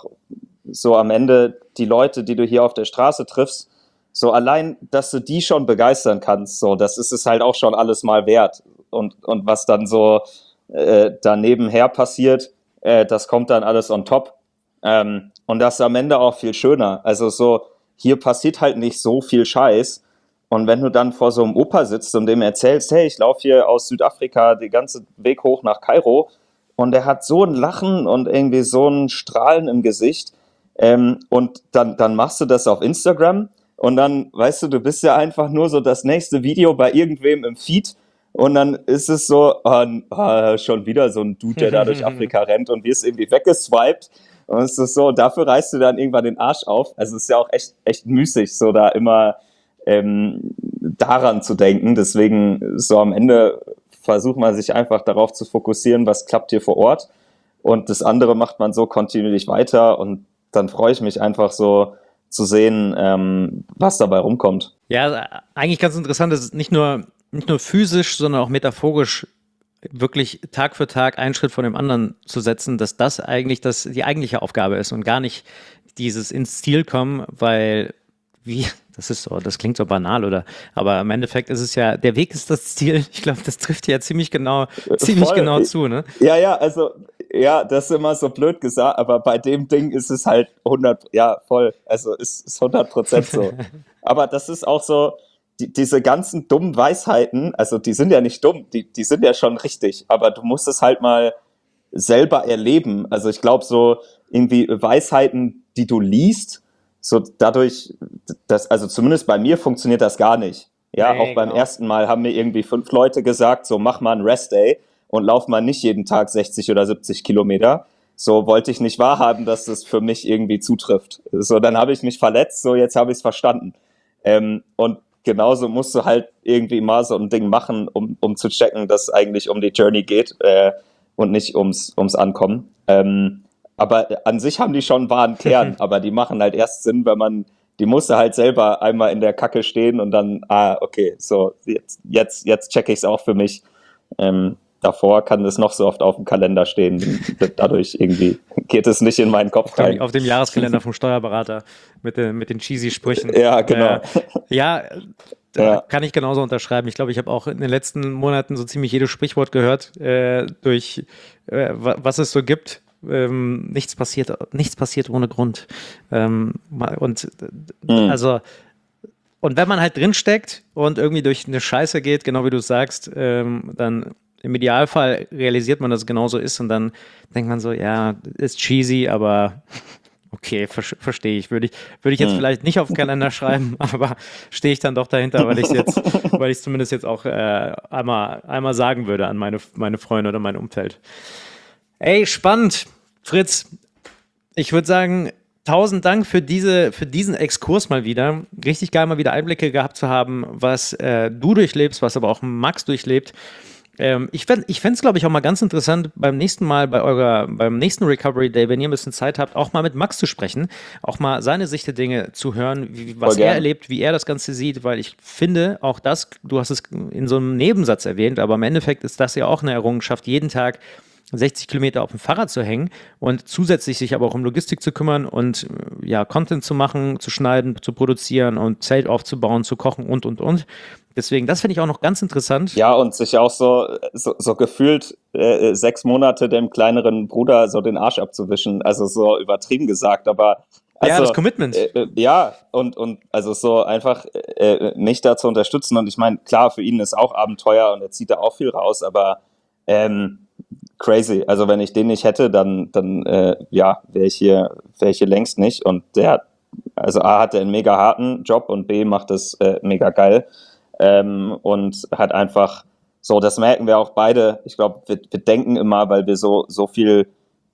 so am Ende die Leute, die du hier auf der Straße triffst, so allein, dass du die schon begeistern kannst, so, das ist es halt auch schon alles mal wert. Und, und was dann so äh, danebenher passiert, äh, das kommt dann alles on top. Ähm, und das ist am Ende auch viel schöner. Also so, hier passiert halt nicht so viel Scheiß. Und wenn du dann vor so einem Opa sitzt und dem erzählst, hey, ich laufe hier aus Südafrika den ganzen Weg hoch nach Kairo und der hat so ein Lachen und irgendwie so ein Strahlen im Gesicht, ähm, und dann, dann machst du das auf Instagram und dann, weißt du, du bist ja einfach nur so das nächste Video bei irgendwem im Feed und dann ist es so, ah, ah, schon wieder so ein Dude, der da durch Afrika rennt und wirst irgendwie weggeswiped und es ist so, dafür reißt du dann irgendwann den Arsch auf. Also es ist ja auch echt, echt müßig, so da immer ähm, daran zu denken. Deswegen so am Ende versucht man sich einfach darauf zu fokussieren, was klappt hier vor Ort und das andere macht man so kontinuierlich weiter und dann freue ich mich einfach so zu sehen, ähm, was dabei rumkommt. Ja, eigentlich ganz interessant, dass es nicht nur, nicht nur physisch, sondern auch metaphorisch wirklich Tag für Tag einen Schritt von dem anderen zu setzen, dass das eigentlich das, die eigentliche Aufgabe ist und gar nicht dieses ins Ziel kommen, weil wie, das ist so, das klingt so banal, oder? Aber im Endeffekt ist es ja, der Weg ist das Ziel. Ich glaube, das trifft ja ziemlich genau, ziemlich Voll. genau zu, ne? Ja, ja, also, ja, das ist immer so blöd gesagt, aber bei dem Ding ist es halt hundert, ja, voll. Also, ist, ist hundert Prozent so. Aber das ist auch so, die, diese ganzen dummen Weisheiten, also, die sind ja nicht dumm, die, die sind ja schon richtig, aber du musst es halt mal selber erleben. Also, ich glaube, so irgendwie Weisheiten, die du liest, so dadurch, das, also zumindest bei mir funktioniert das gar nicht. Ja, Nee, auch beim genau. ersten Mal haben mir irgendwie fünf Leute gesagt, so mach mal einen Rest-Day und lauf mal nicht jeden Tag sechzig oder siebzig Kilometer. So wollte ich nicht wahrhaben, dass das für mich irgendwie zutrifft. So, dann habe ich mich verletzt, so jetzt habe ich es verstanden. Ähm, und genauso musst du halt irgendwie mal so ein Ding machen, um, um zu checken, dass es eigentlich um die Journey geht äh, und nicht ums, ums Ankommen. Ähm, aber an sich haben die schon einen wahren Kern, aber die machen halt erst Sinn, wenn man, die musste halt selber einmal in der Kacke stehen und dann, ah, okay, so, jetzt, jetzt, jetzt check ich es auch für mich. Ähm, davor kann das noch so oft auf dem Kalender stehen. Dadurch irgendwie geht es nicht in meinen Kopf rein. Auf dem Jahreskalender vom Steuerberater mit den, mit den cheesy Sprüchen. Ja, genau. Äh, ja, da Ja. kann ich genauso unterschreiben. Ich glaube, ich habe auch in den letzten Monaten so ziemlich jedes Sprichwort gehört, äh, durch äh, was es so gibt. Ähm, nichts passiert, nichts passiert ohne Grund. Ähm, und Mhm. also und wenn man halt drinsteckt und irgendwie durch eine Scheiße geht, genau wie du sagst, ähm, dann im Idealfall realisiert man, dass es genauso ist und dann denkt man so, ja, ist cheesy, aber okay, ver verstehe ich. Würde ich, würde ich jetzt hm. vielleicht nicht auf den Kalender schreiben, aber stehe ich dann doch dahinter, weil ich es jetzt, weil ich es zumindest jetzt auch äh, einmal, einmal sagen würde an meine, meine Freunde oder mein Umfeld. Ey, spannend, Fritz. Ich würde sagen, tausend Dank für, diese, für diesen Exkurs mal wieder. Richtig geil, mal wieder Einblicke gehabt zu haben, was äh, du durchlebst, was aber auch Max durchlebt. Ähm, ich fände ich es, glaube ich, auch mal ganz interessant, beim nächsten Mal, bei eurer, beim nächsten Recovery Day, wenn ihr ein bisschen Zeit habt, auch mal mit Max zu sprechen, auch mal seine Sicht der Dinge zu hören, wie, was er erlebt, wie er das Ganze sieht, weil ich finde, auch das, du hast es in so einem Nebensatz erwähnt, aber im Endeffekt ist das ja auch eine Errungenschaft, jeden Tag sechzig Kilometer auf dem Fahrrad zu hängen und zusätzlich sich aber auch um Logistik zu kümmern und ja, Content zu machen, zu schneiden, zu produzieren und Zelt aufzubauen, zu kochen und, und, und. Deswegen, das finde ich auch noch ganz interessant. Ja, und sich auch so, so, so gefühlt äh, sechs Monate dem kleineren Bruder so den Arsch abzuwischen. Also so übertrieben gesagt, aber also, ja, das Commitment. Äh, ja, und, und also so einfach äh, mich da zu unterstützen. Und ich meine, klar, für ihn ist auch Abenteuer und er zieht da auch viel raus, aber ähm, crazy. Also wenn ich den nicht hätte, dann, dann äh, ja, wäre ich hier, wäre ich hier längst nicht. Und der, also A hat er einen mega harten Job und B macht es äh, mega geil. Ähm, und hat einfach so, das merken wir auch beide. Ich glaube, wir, wir denken immer, weil wir so, so viel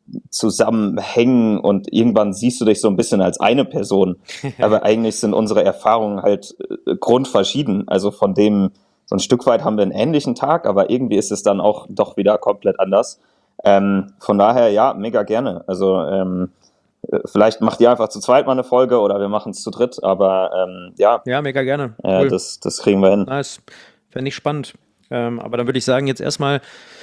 zusammenhängen und irgendwann siehst du dich so ein bisschen als eine Person. Aber eigentlich sind unsere Erfahrungen halt äh, grundverschieden. Also von dem, so ein Stück weit haben wir einen ähnlichen Tag, aber irgendwie ist es dann auch doch wieder komplett anders. Ähm, von daher, ja, mega gerne. Also ähm, vielleicht macht ihr einfach zu zweit mal eine Folge oder wir machen es zu dritt, aber ähm, ja. Ja, mega gerne. Äh, cool. das, das kriegen wir hin. Nice. Fände ich spannend. Ähm, aber dann würde ich sagen, jetzt erstmal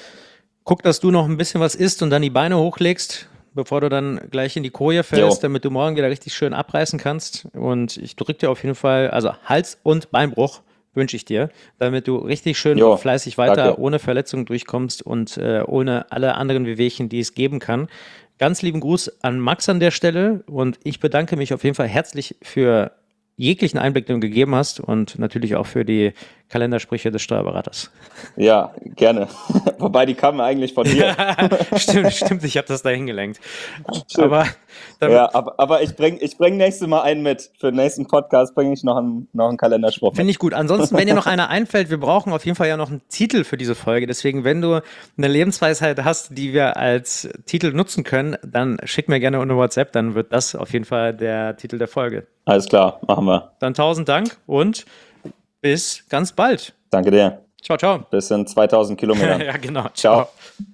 guck, dass du noch ein bisschen was isst und dann die Beine hochlegst, bevor du dann gleich in die Koje fällst, jo. damit du morgen wieder richtig schön abreißen kannst. Und ich drücke dir auf jeden Fall, also Hals- und Beinbruch wünsche ich dir, damit du richtig schön jo, fleißig weiter danke. ohne Verletzung durchkommst und äh, ohne alle anderen Wehwehchen, die es geben kann. Ganz lieben Gruß an Max an der Stelle und ich bedanke mich auf jeden Fall herzlich für jeglichen Einblick, den du gegeben hast und natürlich auch für die Kalendersprüche des Steuerberaters. Ja, gerne. Wobei, die kamen eigentlich von dir. stimmt, stimmt, ich habe das da hingelenkt. Aber, ja, aber, aber ich bringe ich bring nächstes Mal einen mit. Für den nächsten Podcast bringe ich noch einen, noch einen Kalenderspruch mit. Finde ich gut. Ansonsten, wenn dir noch einer einfällt, wir brauchen auf jeden Fall ja noch einen Titel für diese Folge. Deswegen, wenn du eine Lebensweisheit hast, die wir als Titel nutzen können, dann schick mir gerne eine WhatsApp, dann wird das auf jeden Fall der Titel der Folge. Alles klar, machen wir. Dann tausend Dank und bis ganz bald. Danke dir. Ciao, ciao. Bis in zweitausend Kilometern. ja, genau. Ciao. ciao.